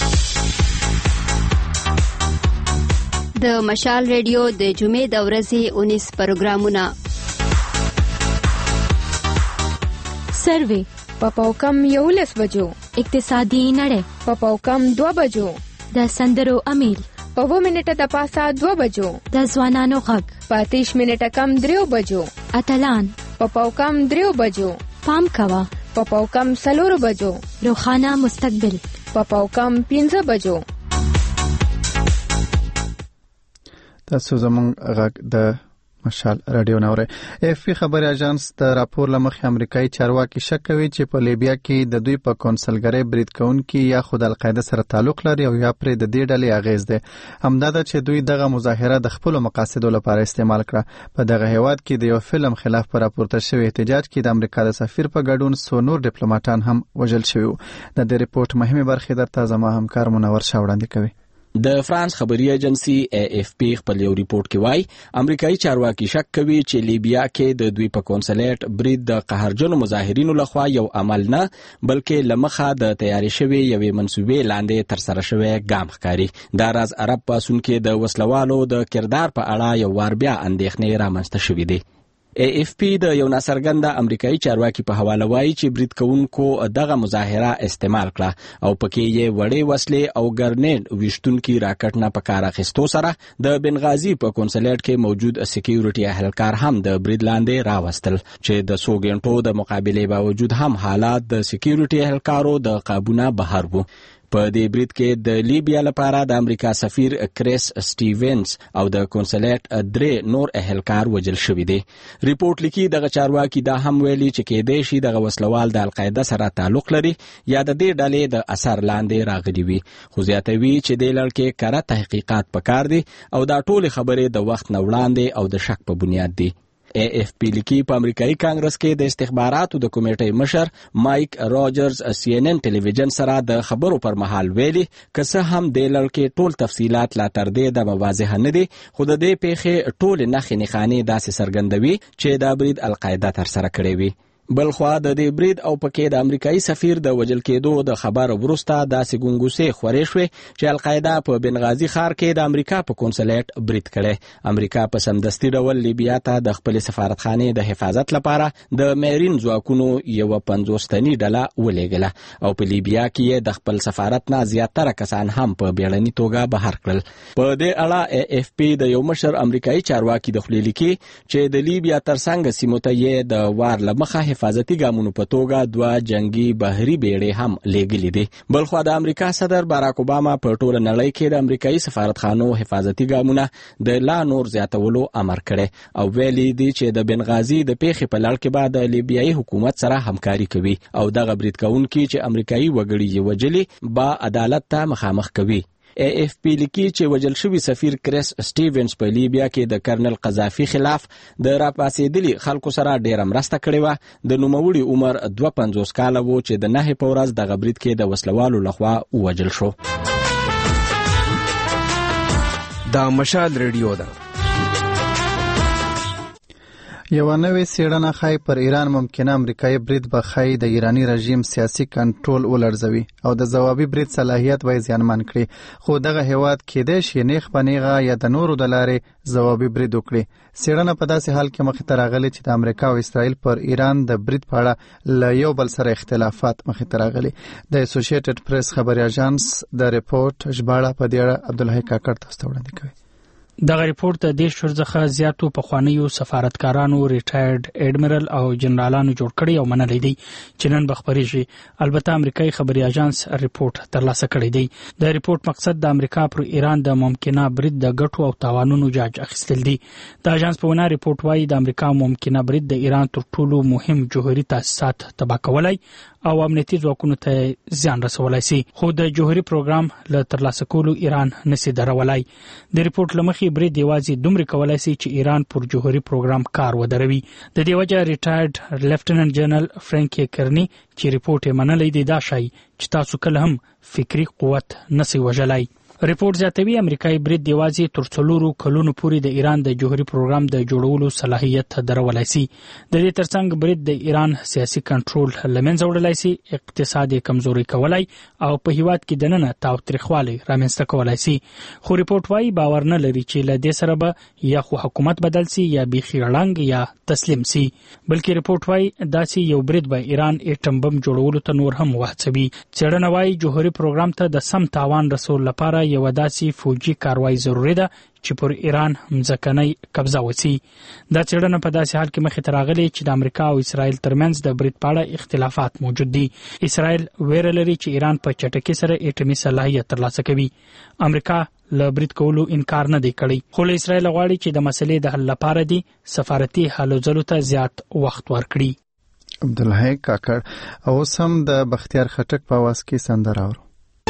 د مشال ریډیو د جمعې د ورځې اونیس پروګرامونه سروې په پاوکم یولس بجو، اقتصادي نړۍ په پاوکم دو بجو، د سندرو امیل په اووه منټه د پاسه دو بجو، د ځوانانو غږ په اتیش منټه کم دریو بجو، اتلان په پاوکم دریو بجو، پام کوه په پاوکم څلورو بجو، روښانه مستقبل په پاوکم پنځه بجو. تاسو زموږ غږ د مشال رادیو نوره. اف پی خبري اژانس د راپور لمخې امریکایي چارواکي شک کوي چې په لیبیا کې د دوی په کونسلګرۍ برید کوونکي یا خود القاعده سره تعلق لري او یا پرې د دې ډلې اغیز دی. همدا ده چې دوی دغه مظاهره د خپل مقاصدو لپاره استعمال کړه. په دغه هیواد کې د یو فلم خلاف پر راپورته شوی احتجاج کې د امریکا د سفیر په ګډون څو نور ډیپلوماټان هم وژل شوي. د دې ریپورت مهمه برخه درته زما همکار منور شاه وړاندې کوي. د فرانس خبري ایجنسی ای اف پی خپل یو ریپورت کې وایي امریکایي چارواکي شک کوي چې لیبیا کې د دوی په کونسلیت برید د قهرجنو مظاهرینو لخوا یو عمل نه بلکې لمخه د تیاری شوی یوې منسوبې لاندې تر سره شوی ګام ښکاري. دا راز عرب پاسون کې د وسلوالو د کردار په اړه یو وار بیا اندېښنې رامنځته شوې دي. ای اف پی د یو ناڅرګنده امریکایي چارواکي په حواله وایي چې برید کوونکو دغه مظاهره استعمال کړه او پکې یې وړې وسلې او ګرنیډ ویشتونکي راکټ نه په کار اخیستو سره د بنغازي په کونسلیت کې موجود سکیورټي اهلکار هم د برید لاندې راوستل، چې د څو غنټو د مقابلې باوجود هم حالات د سکیورټي اهلکارو د قابونه بهر وو. په دې برید کې د لیبیا لپاره د امریکا سفیر کریس سټیونز او د کونسلیټ درې نور اهلکار وژل شوي دي. ریپورت لیکي دغه چارواکي دا هم ویلي چې کېدای شي دغه وسلوال د القاعده سره تعلق لري یا د دې ډلې د اثر لاندې راغلي وي. خو زیاتوي چې د لړکې کره تحقیقات پکار دي او دا ټول خبرې د وخت نه وړاندې او د شک په بنیاد دي. ای اف پی لیکي په امریکایي کانګرس کې د استخباراتو د کمیټې مشر مایک راجرز سی ان ان ټلویزیون سره د خبرو پر مهال ویلي که څه هم د لړکې ټول تفصیلات لا تر دې د واضح نه دي، خو د دې پیښې ټول نښې نښانې داسې څرګندوي چې دا برید القاعده تر سره کړی وي. بل خوا د دې برید او پکې د امریکایي سفیر د وژل کېدو د خبر وروسته داسې ګونګوسې خورې شوې چې القاعده په بنغازي ښار کې د امریکا په کونسلیټ برید کړی. امریکا په سمدستي ډول لیبیا ته د خپل سفارتخانې د حفاظت لپاره د میرین ځواکونو یو پنځوس تنې ډله ولېږله او په لیبیا کې یې د خپل سفارت نه زیاتره کسان هم په بیړني توګه بهر کړل. په دې اړه ای اف پی د یو مشر امریکایي چارواکي د خولې لیکي چې د لیبیا ترڅنګ سیمو ته یې د وار له مخه حفاظتي ګامونو په توګه دوه جنگي بحري بیړۍ هم لیږلي دي. بل خو د امریکا صدر باراک اوباما په ټوله نړۍ کې د امریکایي سفارتخانو حفاظتي ګامونه د لا نور زیاتولو امر کړی او ویلي دي چې د بنغازي د پیښې په لړ کې به د لیبیایي حکومت سره همکاري کوي او دغه برید کوونکي چې امریکایي وګړي یې وژلي با عدالت ته مخامخ کوي. ای اف پی لیکي چې وژل شوي سفیر کریس سټیونز په لیبیا کې د کرنل قذافي خلاف د راپاسېدلي خلکو سره ډېره مرسته کړې وه. د نوموړي عمر دوه پنځوس کاله و چې د نهې په ورځ دغه برید کې د وسلوالو لخوا ووژل شو. دا مشال ریډیو ده. یو نوې څېړنه ښایي پر ایران ممکنه امریکایي برید به ښایي د ایراني رژیم سیاسي کنټرول ولړزوي او د ځوابي برید صلاحیت به یې زیانمن کړي، خو دغه هیواد کېدای شي نیغ په نیغه یا د نورو د لارې ځوابي برید وکړي. څېړنه په داسې حال کې مخې ته راغلې چې د امریکا او اسرائیل پر ایران د برید په اړه له یو بل سره اختلافات مخې ته راغلي. د اسوسییټډ پریس خبري اژانس د ریپورت ژباړه په دې اړه عبدالحی کاکړ تاسو ته وړاندې کوي. دغه ریپورت د دې شور څخه زیاتو پخوانیو سفارتکارانو، ریټایرډ اډمیرل او جنرالانو جوړ کړي او منلي دي چې نن به خبرېږي. البته امریکایي خبري اژانس ریپورت ترلاسه کړی دی. د ریپورت مقصد د امریکا پر ایران د ممکنه برید د ګټو او تاوانونو جاج اخیستل دي. د اژانس په وینا ریپورت وايي د امریکا ممکنه برید د ایران تر ټولو مهم جوهري تاسیسات تباه کولای او امنیتي ځواکونو ته زیان رسولای شي، خو د جوهري پروګرام له ترلاسه کولو ایران نشي درولای. د ریپورت لمخې برید یوازې دومره کولای شي چې ایران پر جوهري پروګرام کار ودروي. د دې وجه ریټایرډ لیفټیننټ جنرال فرانک کرنی چې ریپورت یې منلی دی دا شای چې تاسو کله هم فکری قوت نشي وژلای. ریپورت زیاتوي امریکایي برید یوازې تر څلورو کلونو پورې د ایران د جوهري پروګرام د جوړولو صلاحیت درولای شي. د دې ترڅنګ برید د ایران سیاسي کنټرول له منځه وړلای شي، اقتصاد یې کمزوري کولای او په هیواد کې دننه تاوتریخوالی رامنځته کولای شي. خو ریپورت وايي باور نه لري چې له دې سره به یا خو حکومت بدل شي یا بیخي ړنګ یا تسلیم شي، بلکې ریپورت وايي داسې یو برید به ایران اټم بم جوړولو ته نور هم وهڅوي. څېړنه وايي جوهري پروګرام ته د سم تاوان رسول لپاره یو داسې فوجي کاروایی ضروري ده چې پر ایران مځکنۍ قبضه وسی. دا څېړنه په داسې حال کې مخې ته راغلې چې د امریکا او اسرائیل ترمنځ د برید په اړه اختلافات موجود دي. اسرائیل ویره لري چې ایران په چټکۍ سره اټومي صلاحیت ترلاسه کوي. امریکا له برید کولو انکار نه دی کړی، خو له اسرائیل غواړي چې د مسلې د حل لپاره دی سفارتي هلو ځلو ته زیات وخت ورکړي. عبدالحی کاکړ. اوس هم د بختیار خټک په आवाज کې سندره اورو.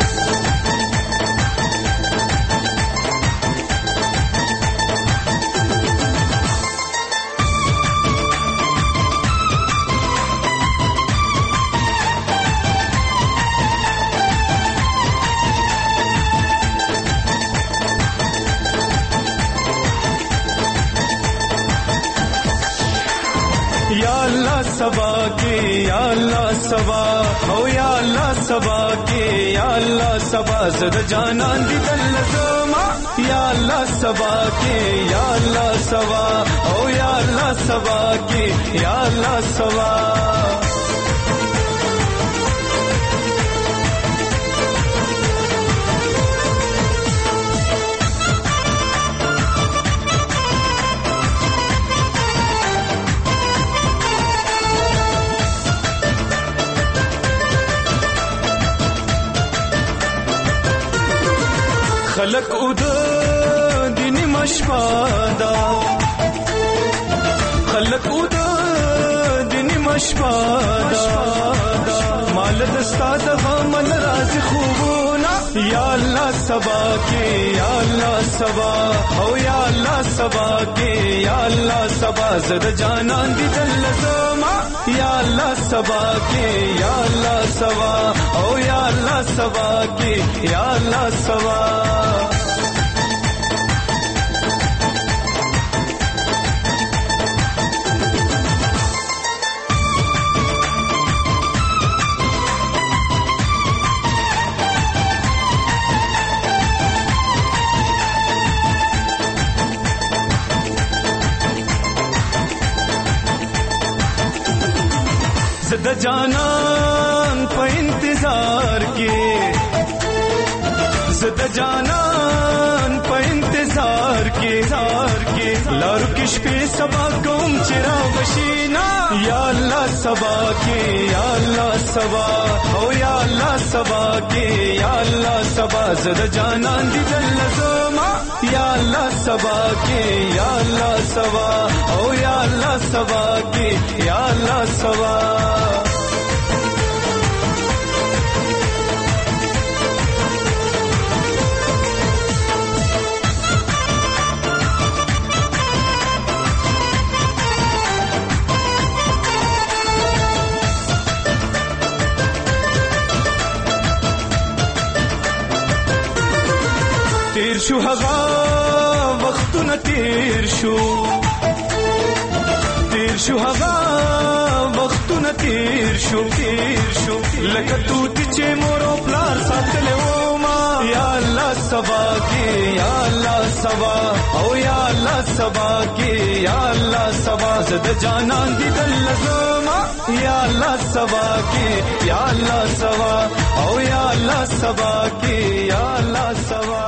सबा के या अल्लाह सबा ओ या अल्लाह सबा के या अल्लाह सबा ज़द जानान दी दल्लज़मा या अल्लाह सबा के या अल्लाह सबा ओ या अल्लाह सबा के या अल्लाह सबा خلق او د دیني مشپادا خلق او د دیني مشپادا مال دستا د غمن راز خوبونا یا الله سبا کې یا الله سبا او یا الله سبا کې یا الله سبا زد جانان دي دل زما یا الله سبا کې یا الله سبا او یا الله سبا کې یا الله سبا زد جانان په انتظار کې زد جانان په انتظار کې زار کې لارو کې شپې سبا کوم چرا وشینا یا الله سبا کې یا الله سبا او یا الله سبا کې یا الله سبا زد جانان دي دل زما یا الله سبا کې یا الله سبا او یا الله سبا کې یا الله سبا تیر شو هغه وختونه تیر شو تیر شو هغه وختونه تیر شو تیر شو لکه توت چې مور او پلار ساتلې و ما یا الله سبا کې یا الله سبا او یا الله سبا کې یا الله سبا زد جانان دي دل زما یا الله سبا کې یا الله سبا او یا الله سبا کې یا الله سبا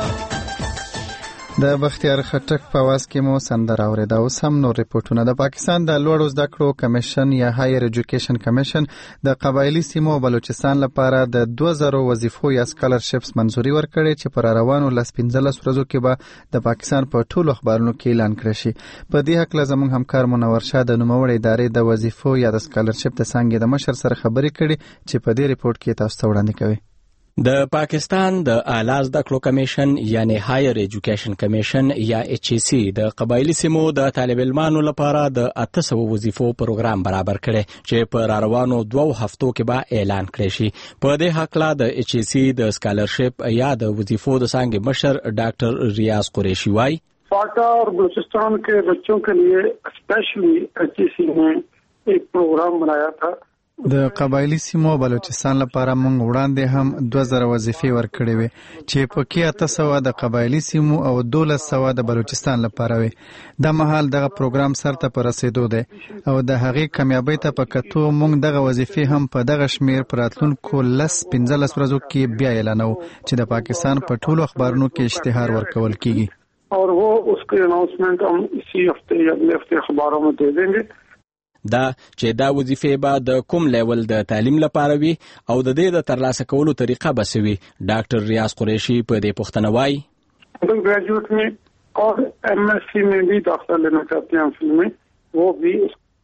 د بختیار خټک په आवाज کې مو سندره اوریدا. اوس هم نور ریپورتونه. د پاکستان د لوړو زده کړو کمیشن یا هایر ایجوکیشن کمیشن د قبایلی سیمو بلوچستان لپاره د دوه زره وظیفو یا سکالرشپس منزوري ورکړې چې پر روانو لس پنځلس ورځو کې به د پاکستان په ټولو خبرونو کې اعلان کړی شي. په دې حق لازم همکار منور شاه د نوموړي ادارې د وظیفو یا د سکالرشپ د څنګه د مشر سره خبرې کړي چې په دې ریپورت کې تاسو ته وړاندې کوي. د پاکستان د اعلی زده کړو کمیشن یعنی هایر ایجوکیشن کمیشن یا ایچ ای سی د قبایلی سیمو د طالب علمانو لپاره د اته سوه وظیفو پروګرام برابر کړي چې په روانو دوه هفتو کې به اعلان کړي شي. په دې حق لا د ایچ ای سی د سکالرشپ یا د وظیفو د څنګه مشر ډاکټر ریاض قریشی وايي फाटा और बलूचिस्तान के बच्चों के लिए स्पेशली एच ई सी ने एक प्रोग्राम बनाया था. د قبایلی سیمو بلوچستان لپاره موږ وړاندې هم دوه زره وظیفې ورکړې وې چې پکې اته سوه د قبایلی سیمو او دولس سوه د بلوچستان لپاره وې. د مهال دغه پروګرام سرته په رسیدو دی او د هغې کامیابۍ ته په کتو موږ دغه وظیفې هم په دغه شمیر په راتلونکو لس پنځلس ورځو کې بیا اعلانوو چې د پاکستان په ټولو اخبارونو کې اشتهار ورکول کیږي. और वो उसकी अनाउंसमेंट हम इसी हफ्ते या अगले हफ्ते अखबारों में दे देंगे. دا چې دا وظیفې به د کوم لیول د تعلیم لپاره وي او د دې د ترلاسه کولو طریقه به څه وي. ډاکټر ریاض قریشی په دې پوښتنه وایي ग्रेजुएट में और एम एस सी में भी दाखिला लेना चाहते हैं फिल्म में वो भी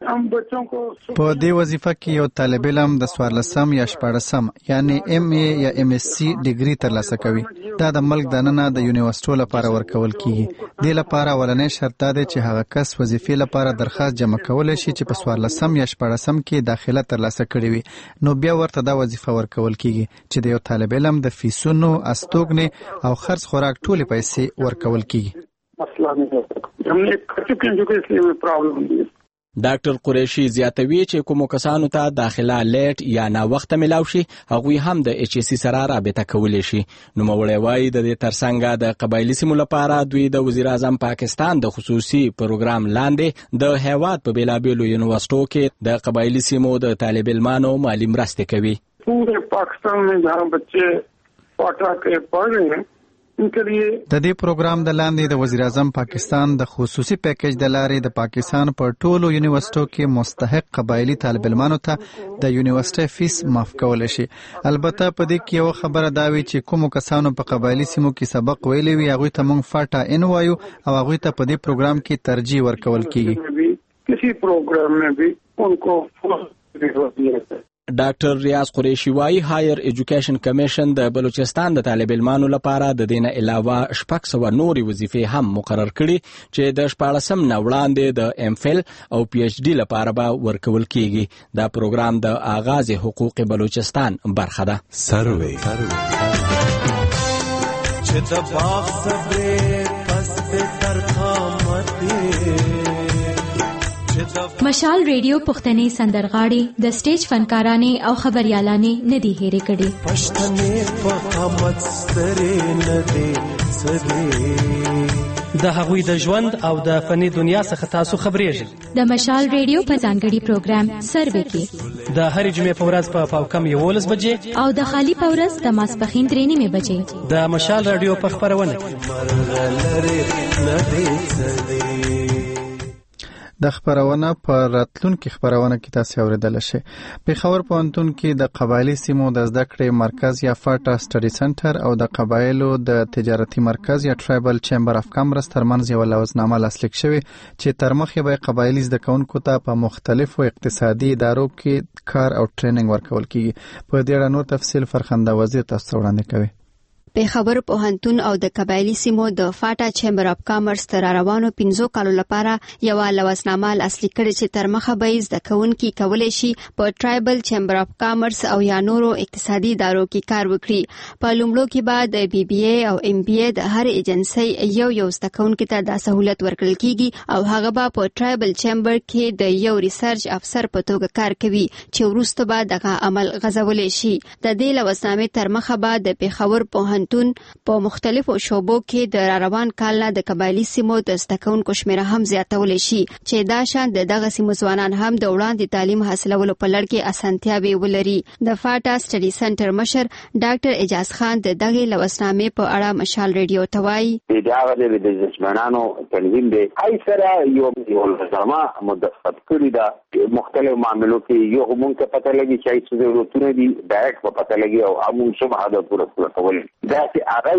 په دې وظیفه کې یو طالب علم د څوارلسم یا شپاړسم یعنی ایم ای یا ایم اس سی ډیګري ترلاسه کوي. دا د ملک دننه د یونیورسيټو لپاره ورکول کیږي. د لپاره ولنې شرط دی چې هغه کس وظیفې لپاره درخواست جمع کول شي چې په څوارلسم یا شپاړسم کې داخله ترلاسه کړي وي. نو بیا ورته دا وظیفه ورکول کیږي چې د یو طالب علم د فیسونو استوګنې او خرڅ خوراک ټولې پیسې ورکول کیږي. مسله نه هم نه کچې کې جو کې اسلامي پرابلم دی. ډاکټر قریشی زیاتوي چې کوم کسانو ته داخله لیټ یا نا وخت ملاو شي هغوی هم د ایچ ای سی سره رابطه کولی شي. نو مولوی وایي د دې ترڅنګ د قبایلی سیمو لپاره دوی د وزیر اعظم پاکستان د خصوصي پروګرام لاندې د هیواد په بیلابیلو یونیورسيټو کې د قبایلی سیمو د طالب علمانو مالی مرستې کوي. پورے پاکستان میں جہاں بچے پاٹا کے پڑھ رہے ہیں इनके लिए د دې پروګرام د لاندې د وزیر اعظم پاکستان د خصوصي پیکیج د لارې د پاکستان پر ټولو یونیورسيټو کې مستحق قبایلی طالب علمانو ته د یونیورسيټي فیس معاف کول شي. البته په دې کې یو خبره دا وی چې کوم کسانو په قبایلی سیمو کې سبق ویلي وي هغه ته مونږ فاټا ان وایو او هغه ته په دې پروګرام کې ترجیح ورکول کیږي. کسی پروګرام میں بھی ان کو ډاکټر ریاض قریشی وايي هایر ایجوکیشن کمیشن د بلوچستان د طالب علمانو لپاره د دینه علاوه شپږ سوه نورې وظیفې هم مقرر کړي چې د شپاړسم نه وړاندې د ایم فل او پی ایچ ډي لپاره به ورکول کیږي. دا پروګرام د آغاز حقوق بلوچستان برخه ده. سروي چې د باغ صبر پس به تر قامت مشال ریډیو پښتني سندرغاړي د سټیج فنکارانې او خبريالانې ندي هېرې کړي. پښتني په قامت سترې ندي سرې د هغوی د ژوند او د فني دنیا څخه تاسو خبرېږئ. د مشال ریډیو په ځانګړي پروګرام سروي کې د هرې جمعې په ورځ په پاوکم یولس بجې او د خالي په ورځ د ماسپښین درې نیمې بجې د مشال ریډیو په خبرونه کې د خبرونه په راتلونکي خبرونه کې تاسو اوریدل شئ. پېښور پوهنتون کې د قبایلی سیمو د زده کړې مرکز یا فاټا سټډي سنټر او د قبایلو د تجارتي مرکز یا ټرایبل چیمبر اف کامرس ترمنځ یو لوزنامه لاسلیک شوې چې تر مخې به قبایلی زده کوونکو ته په مختلفو اقتصادي ادارو کې کار او ټریننګ ورکول کیږي. په دې اړه نور تفصیل فرخنده وزیر تاسو وړاندې کوي. پېښور پوهنتون او د قبایلی سیمو د فاټا چیمبر اف کامرس تر روانو پنځو کالو لپاره یو لوزنامه لاسلیک کړي چې تر مخه به زده کوونکي کولای شي په ټرایبل چیمبر اف کامرس او یا نورو اقتصادي ادارو کې کار وکړي. په لومړو کې به د بی بی اے او ایم بی اے د هر ایجنسي یو یو زده کوونکي ته د سہولت ورکړل کیږي او هغه به په ټرایبل چیمبر کې د یو ریسرچ افسر په توګه کار کوي چې وروسته به دغه عمل غځولای شي. د دې لوزنامې تر مخه به د پېښور پوهنتون په مختلفو شوبو کې د روان کال نه د قبایلی سیمو د زده کوونکو شمېره هم زیاتولی شي چې دا شان د دغه سیمو ځوانان هم د وړاندې تعلیم حاصلولو په لړ کې اسانتیاوې ولري. د فاټا سټډي سنټر مشر ډاکټر اعجاز خان د دغه لوزنامې په اړه مشال ریډیو ته وایي دا د بزنسمنانو تنظیم دی ای سره یو یو لوزنامه مدفق کړی دا مختلف معاملو کې یو مونږ ته پته لګي چې څه ضرورتونه دي ډایرکټ په پته لګي او امون څه ماده پوره کول دا چې هغه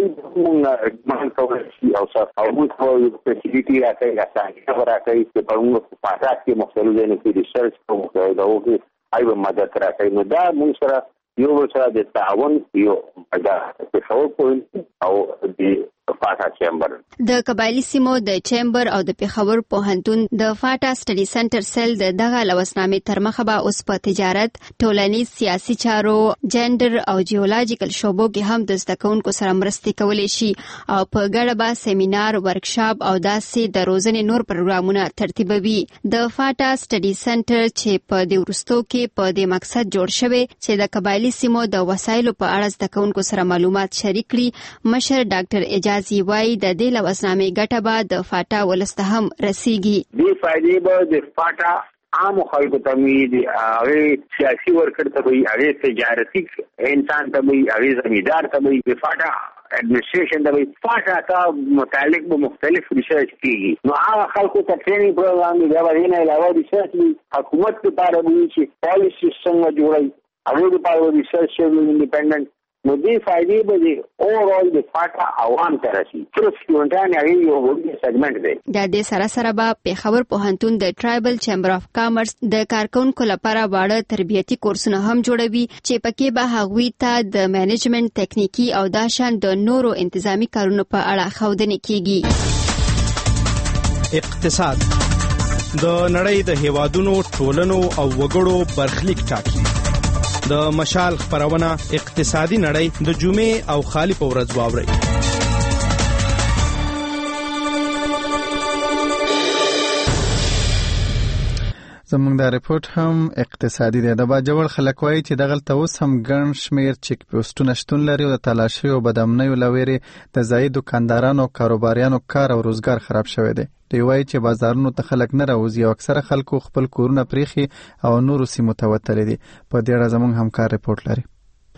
موږ مان کول شي او څه او موږ په فیسیلیټي راکړي راځي راکړي چې په موږ په تاسو کې مختلف ځایونو کې ریسرچ کوو دا وګورئ ایو مدد راکړي نو دا موږ سره یو سره د تعاون یو دا په خو په او د فاټا چیمبر د قبایلی سیمو د چیمبر او د پېښور پوهنتون د فاټا سټډي سنټر سیل د دغه لوزنامې تر مخه به اوس په تجارت، ټولنیز سیاسي چارو، جندر او جیولوژیکل شوبو کې هم د زده کوونکو سره مرستې کولی شي او په ګډه به سیمینار، ورکشاپ او داسې د روزنې نور پروګرامونه ترتیبوي. د فاټا سټډي سنټر چې په دې وروستو کې په دې مقصد جوړ شوی چې د قبایلی سیمو د وسایلو په اړه زده کوونکو سره معلومات شریک کړي، مشر ډاکټر اعجاز وایي د دې لوزنامې ګټه به د فاټا ولس ته هم رسیږي. دې فائدې به د فاټا عام خلکو ته وي، د هغه سیاسي ورکر ته وي، هغه تجارتي انسان ته وي، هغه زمیندار ته وي، د فاټا ایڈمنسٹریشن د فاټا کا متعلق به مختلف ریسرچ کیږي. نو هغه خلکو ته ټریننګ پروګرام دی، دا ورینه علاوه ریسرچ دی، حکومت لپاره وي چې پالیسی څنګه جوړي، هغه لپاره ریسرچ شوی انډیپندنٹ. نو دې فائدې به د اوورال د فاټا عوام ته رسي. صرف سټوډنټان هغه یو وړي سیګمنټ دی. د دې سره سره به پېښور پوهنتون د ټرایبل چیمبر اف کامرس د کارکونکو لپاره واړه تربیتي کورسونه هم جوړوي چې پکې به هغوی ته د مینجمنت تکنیکی او داشان د نورو انتظامی کارونو په اړه ښودنې کیږي. اقتصاد د نړۍ د هیوادونو ټولنو او وګړو برخلیک ټاکي. د مشال خبرونه اقتصادي نړۍ د جمعې او خالی په ورځ واوري. زموږ دا ریپورت هم اقتصادي دی. د باجوړ خلک وایي چې دغه اوس هم ګڼ شمیر چیک پوسټونه شتون لري او د تلاشي او بدامنیو لوري د ځای دکاندارانو او کاروباریانو کار او روزګار خراب شوی دی. دوی وایي چې بازارونو ته خلک نه راوځي او اکثره خلکو خپل کورونه پریخي او نورو سیمو ته وتلي دي. په دې اړه زموږ همکار ریپورت لري.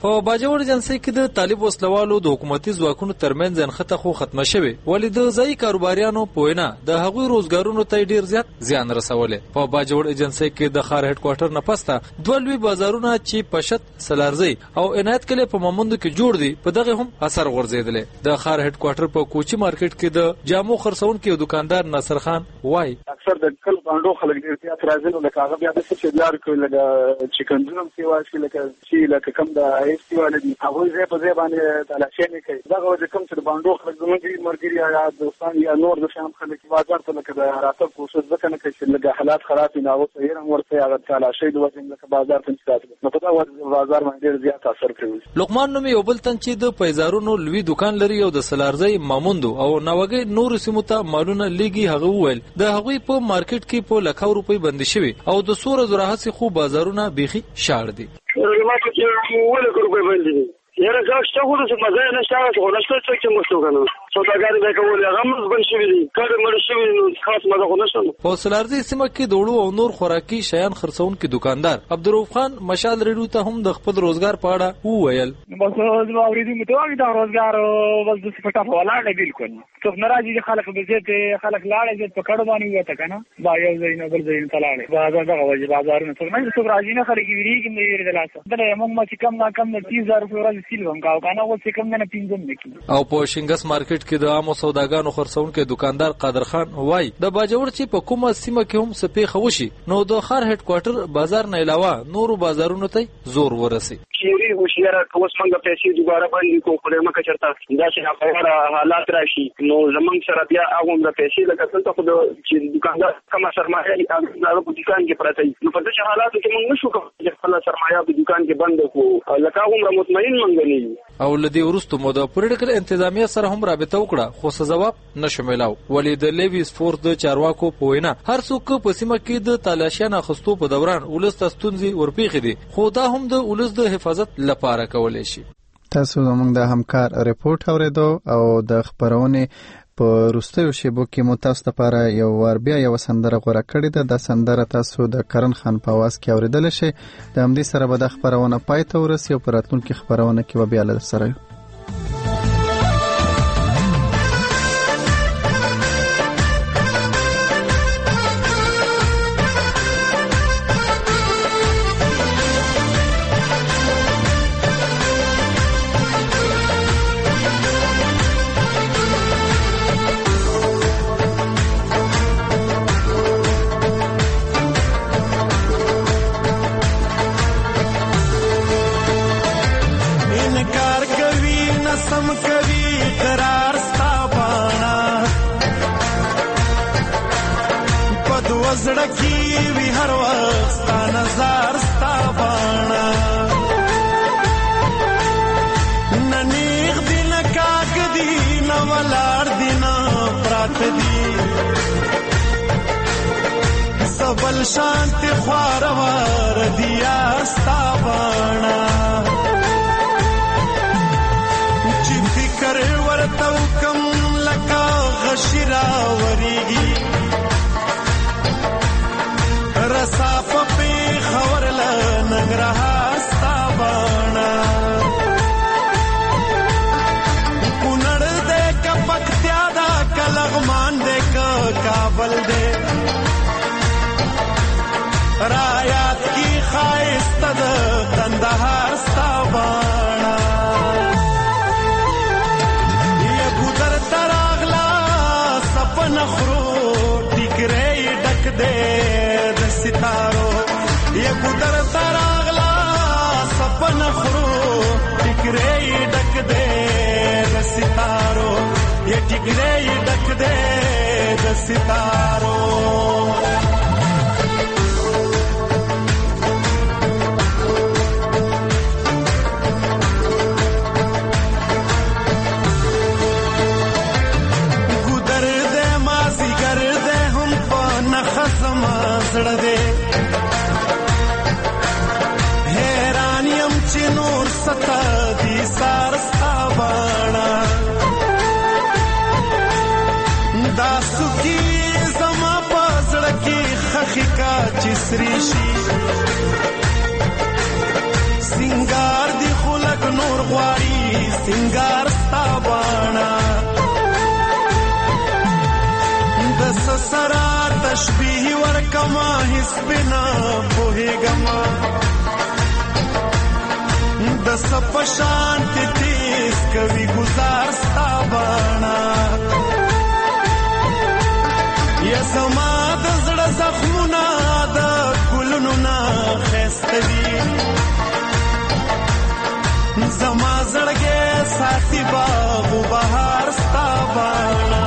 په باجوړ ایجنسی کې د طالب وسلوالو د حکومتي ځواکونو ترمنځ انخته خو ختمه شوه ولې د ځای کاروباریانو پوینه د هغوی روزګارونو ته ډیر زیات زیان رسولې په باجوړ ایجنسی کې د خار هډ کوارټر نه پسته دوه لوی بازارونه چې پشت سلارزي او عنایت کله په ماموند کې جوړ دي په دغه هم اثر ورزيدل د خار هډ کوارټر په کوچی مارکیټ کې د جامو خرڅون کې دکاندار ناصر خان وای اکثر د کل باندې خلک ډیر زیات راځي نو لکه هغه بیا د څه لار کوي لکه چیکن دونم سی واشي لکه چې لکه کم د ایس تی والے دي هغه زه په ځای باندې تلاشي نه کوي دا غوډه کم چې باندې خلک زموږ مرګري یا دوستان یا نور د شام خلک بازار ته لکه د راتب کوشش وکړي چې لکه حالات خراب نه او صحیح هم ورته هغه تلاشي د وځي لکه بازار ته ستاسو نو په دا بازار باندې ډیر زیات اثر کوي. لقمان نومي یو بل تن چې د پیزارونو لوی دکان لري او د سلارزي ماموندو او نوګي نور سیمو ته مالونه لګي هغه وویل د هغوی په مارکیټ کې په لکاو روپۍ بند شوي او د سور زراحت خو بازارونه بيخي شاړ دي. مارکیټ کې ولې روپۍ بند دي یاره ځکه خو د مزه نه شاوه خو نشته چې مستو کنه سوداګر به کول هغه مز بن شوی دي کله مړ شوی نو خاص مزه خو نشته. په سلارزي سیمه کې دوړو او نور خوراکي شیان خرڅون کې دکاندار عبدالرؤف خان مشال ریډیو ته هم د خپل روزګار په اړه وویل بس زما اوریدو متوګي دا روزګار بس د صفټه په ولاړ بالکل څوک ناراضي خلک به زه خلک لاړ زه په کډو باندې وته کنه با یو ځای نه بل ځای ته لاړ بازار دغه وجه بازارونه څوک نه څوک راځي نه خلک ویریږي نه ویری دلاسه دا موږ ما چې کم نا کم تیس هزار روپۍ سیل ومګاو کنه او څه کم نه پینځم نکي. او په شینګس مارکیټ کې د عامو سوداګانو خرڅونکو دکاندار قادر خان وای د باجوړ چې په کومه سیمه کې هم سپې خوشي نو د خار هډ کوارټر بازار نه علاوه نورو بازارونو ته زور ورسي. چیرې هوښیار کوس منګه پیسې دوباره باندې کو خو ما کچرتا دا چې هغه حالات راشي نو زمونږ سره بیا هغه د پیسې لکه څنګه خو د چې دکاندار کومه سرمایه هغه په دکان کې پراته نو په دې حالاتو کې موږ نشو کولی چې خپل سرمایه په دکان کې بند کړو لکه هغه مطمئن منګنی او لدی ورستو مو د پولیټیکل انتظامیه سره هم رابطه وکړه خو څه جواب نشو ملاو ولې د لیویس فورس د چارواکو په وینا هر څوک په سیمه کې د تالاشیانه خستو په دوران ولست ستونزي ورپیخي دي خو دا هم د ولست د حفاظت لپاره کولای شي. تاسو زموږ د همکار ریپورت اوریدو او د خبرونې په وروستیو شیبو کې مو تاسو لپاره یو ور بیا یو سندره غوړه کړې ده. د سندره تاسو د کرن خان په आवाज کې اوریدل شي. د همدې سره به د خبرونه پای ته ورسي او په راتلونکي خبرونه کې به بیا له سره بل شانت خواروار دیا ستابانا چی فکر ورتو کم لکا غشرا وریگی رسا پپی خورل نگرها ستابانا کنڑ دے کا پکتیادا کلغمان دے کا کابل دے رایات کی خواست د کندهار ستابانا یکو در تراغلا سپن خرو ٹکرے ڈک دے د ستارو یکو در تراغلا سپن خرو ٹکرے ڈک دے د ستارو یہ ٹکرے ڈک دے د ستارو زړه دې حیرانیم چې نور ستا دي سار ستابانا دا سکی زما په زړه کې خخي کا چې سري شي سنگار دی خلک سنگار ستا بانا د سسرا تشبیه ورکما هیڅ بنا پوهیګما د سپشان ته تیز کوي گزار ستا بانا یا زما د زړه زخمونه د ګلونو نه خسته دي زما زړګي ساتي باغ بهار ستا بانا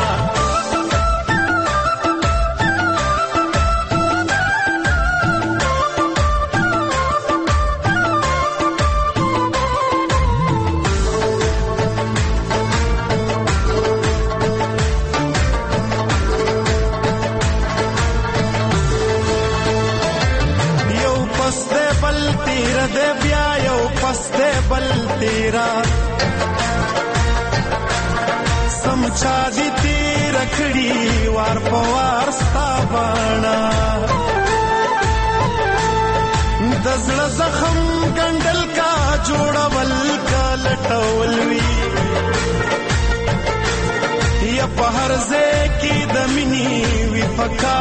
دے بیا یو پس دے بل تیرا سمچا دی تیر کڑی وار پوار ستا بانا دزل زخم گنڈل کا جوڑا ول کا لٹول وی یا پہر زے کی دمنی وی پکا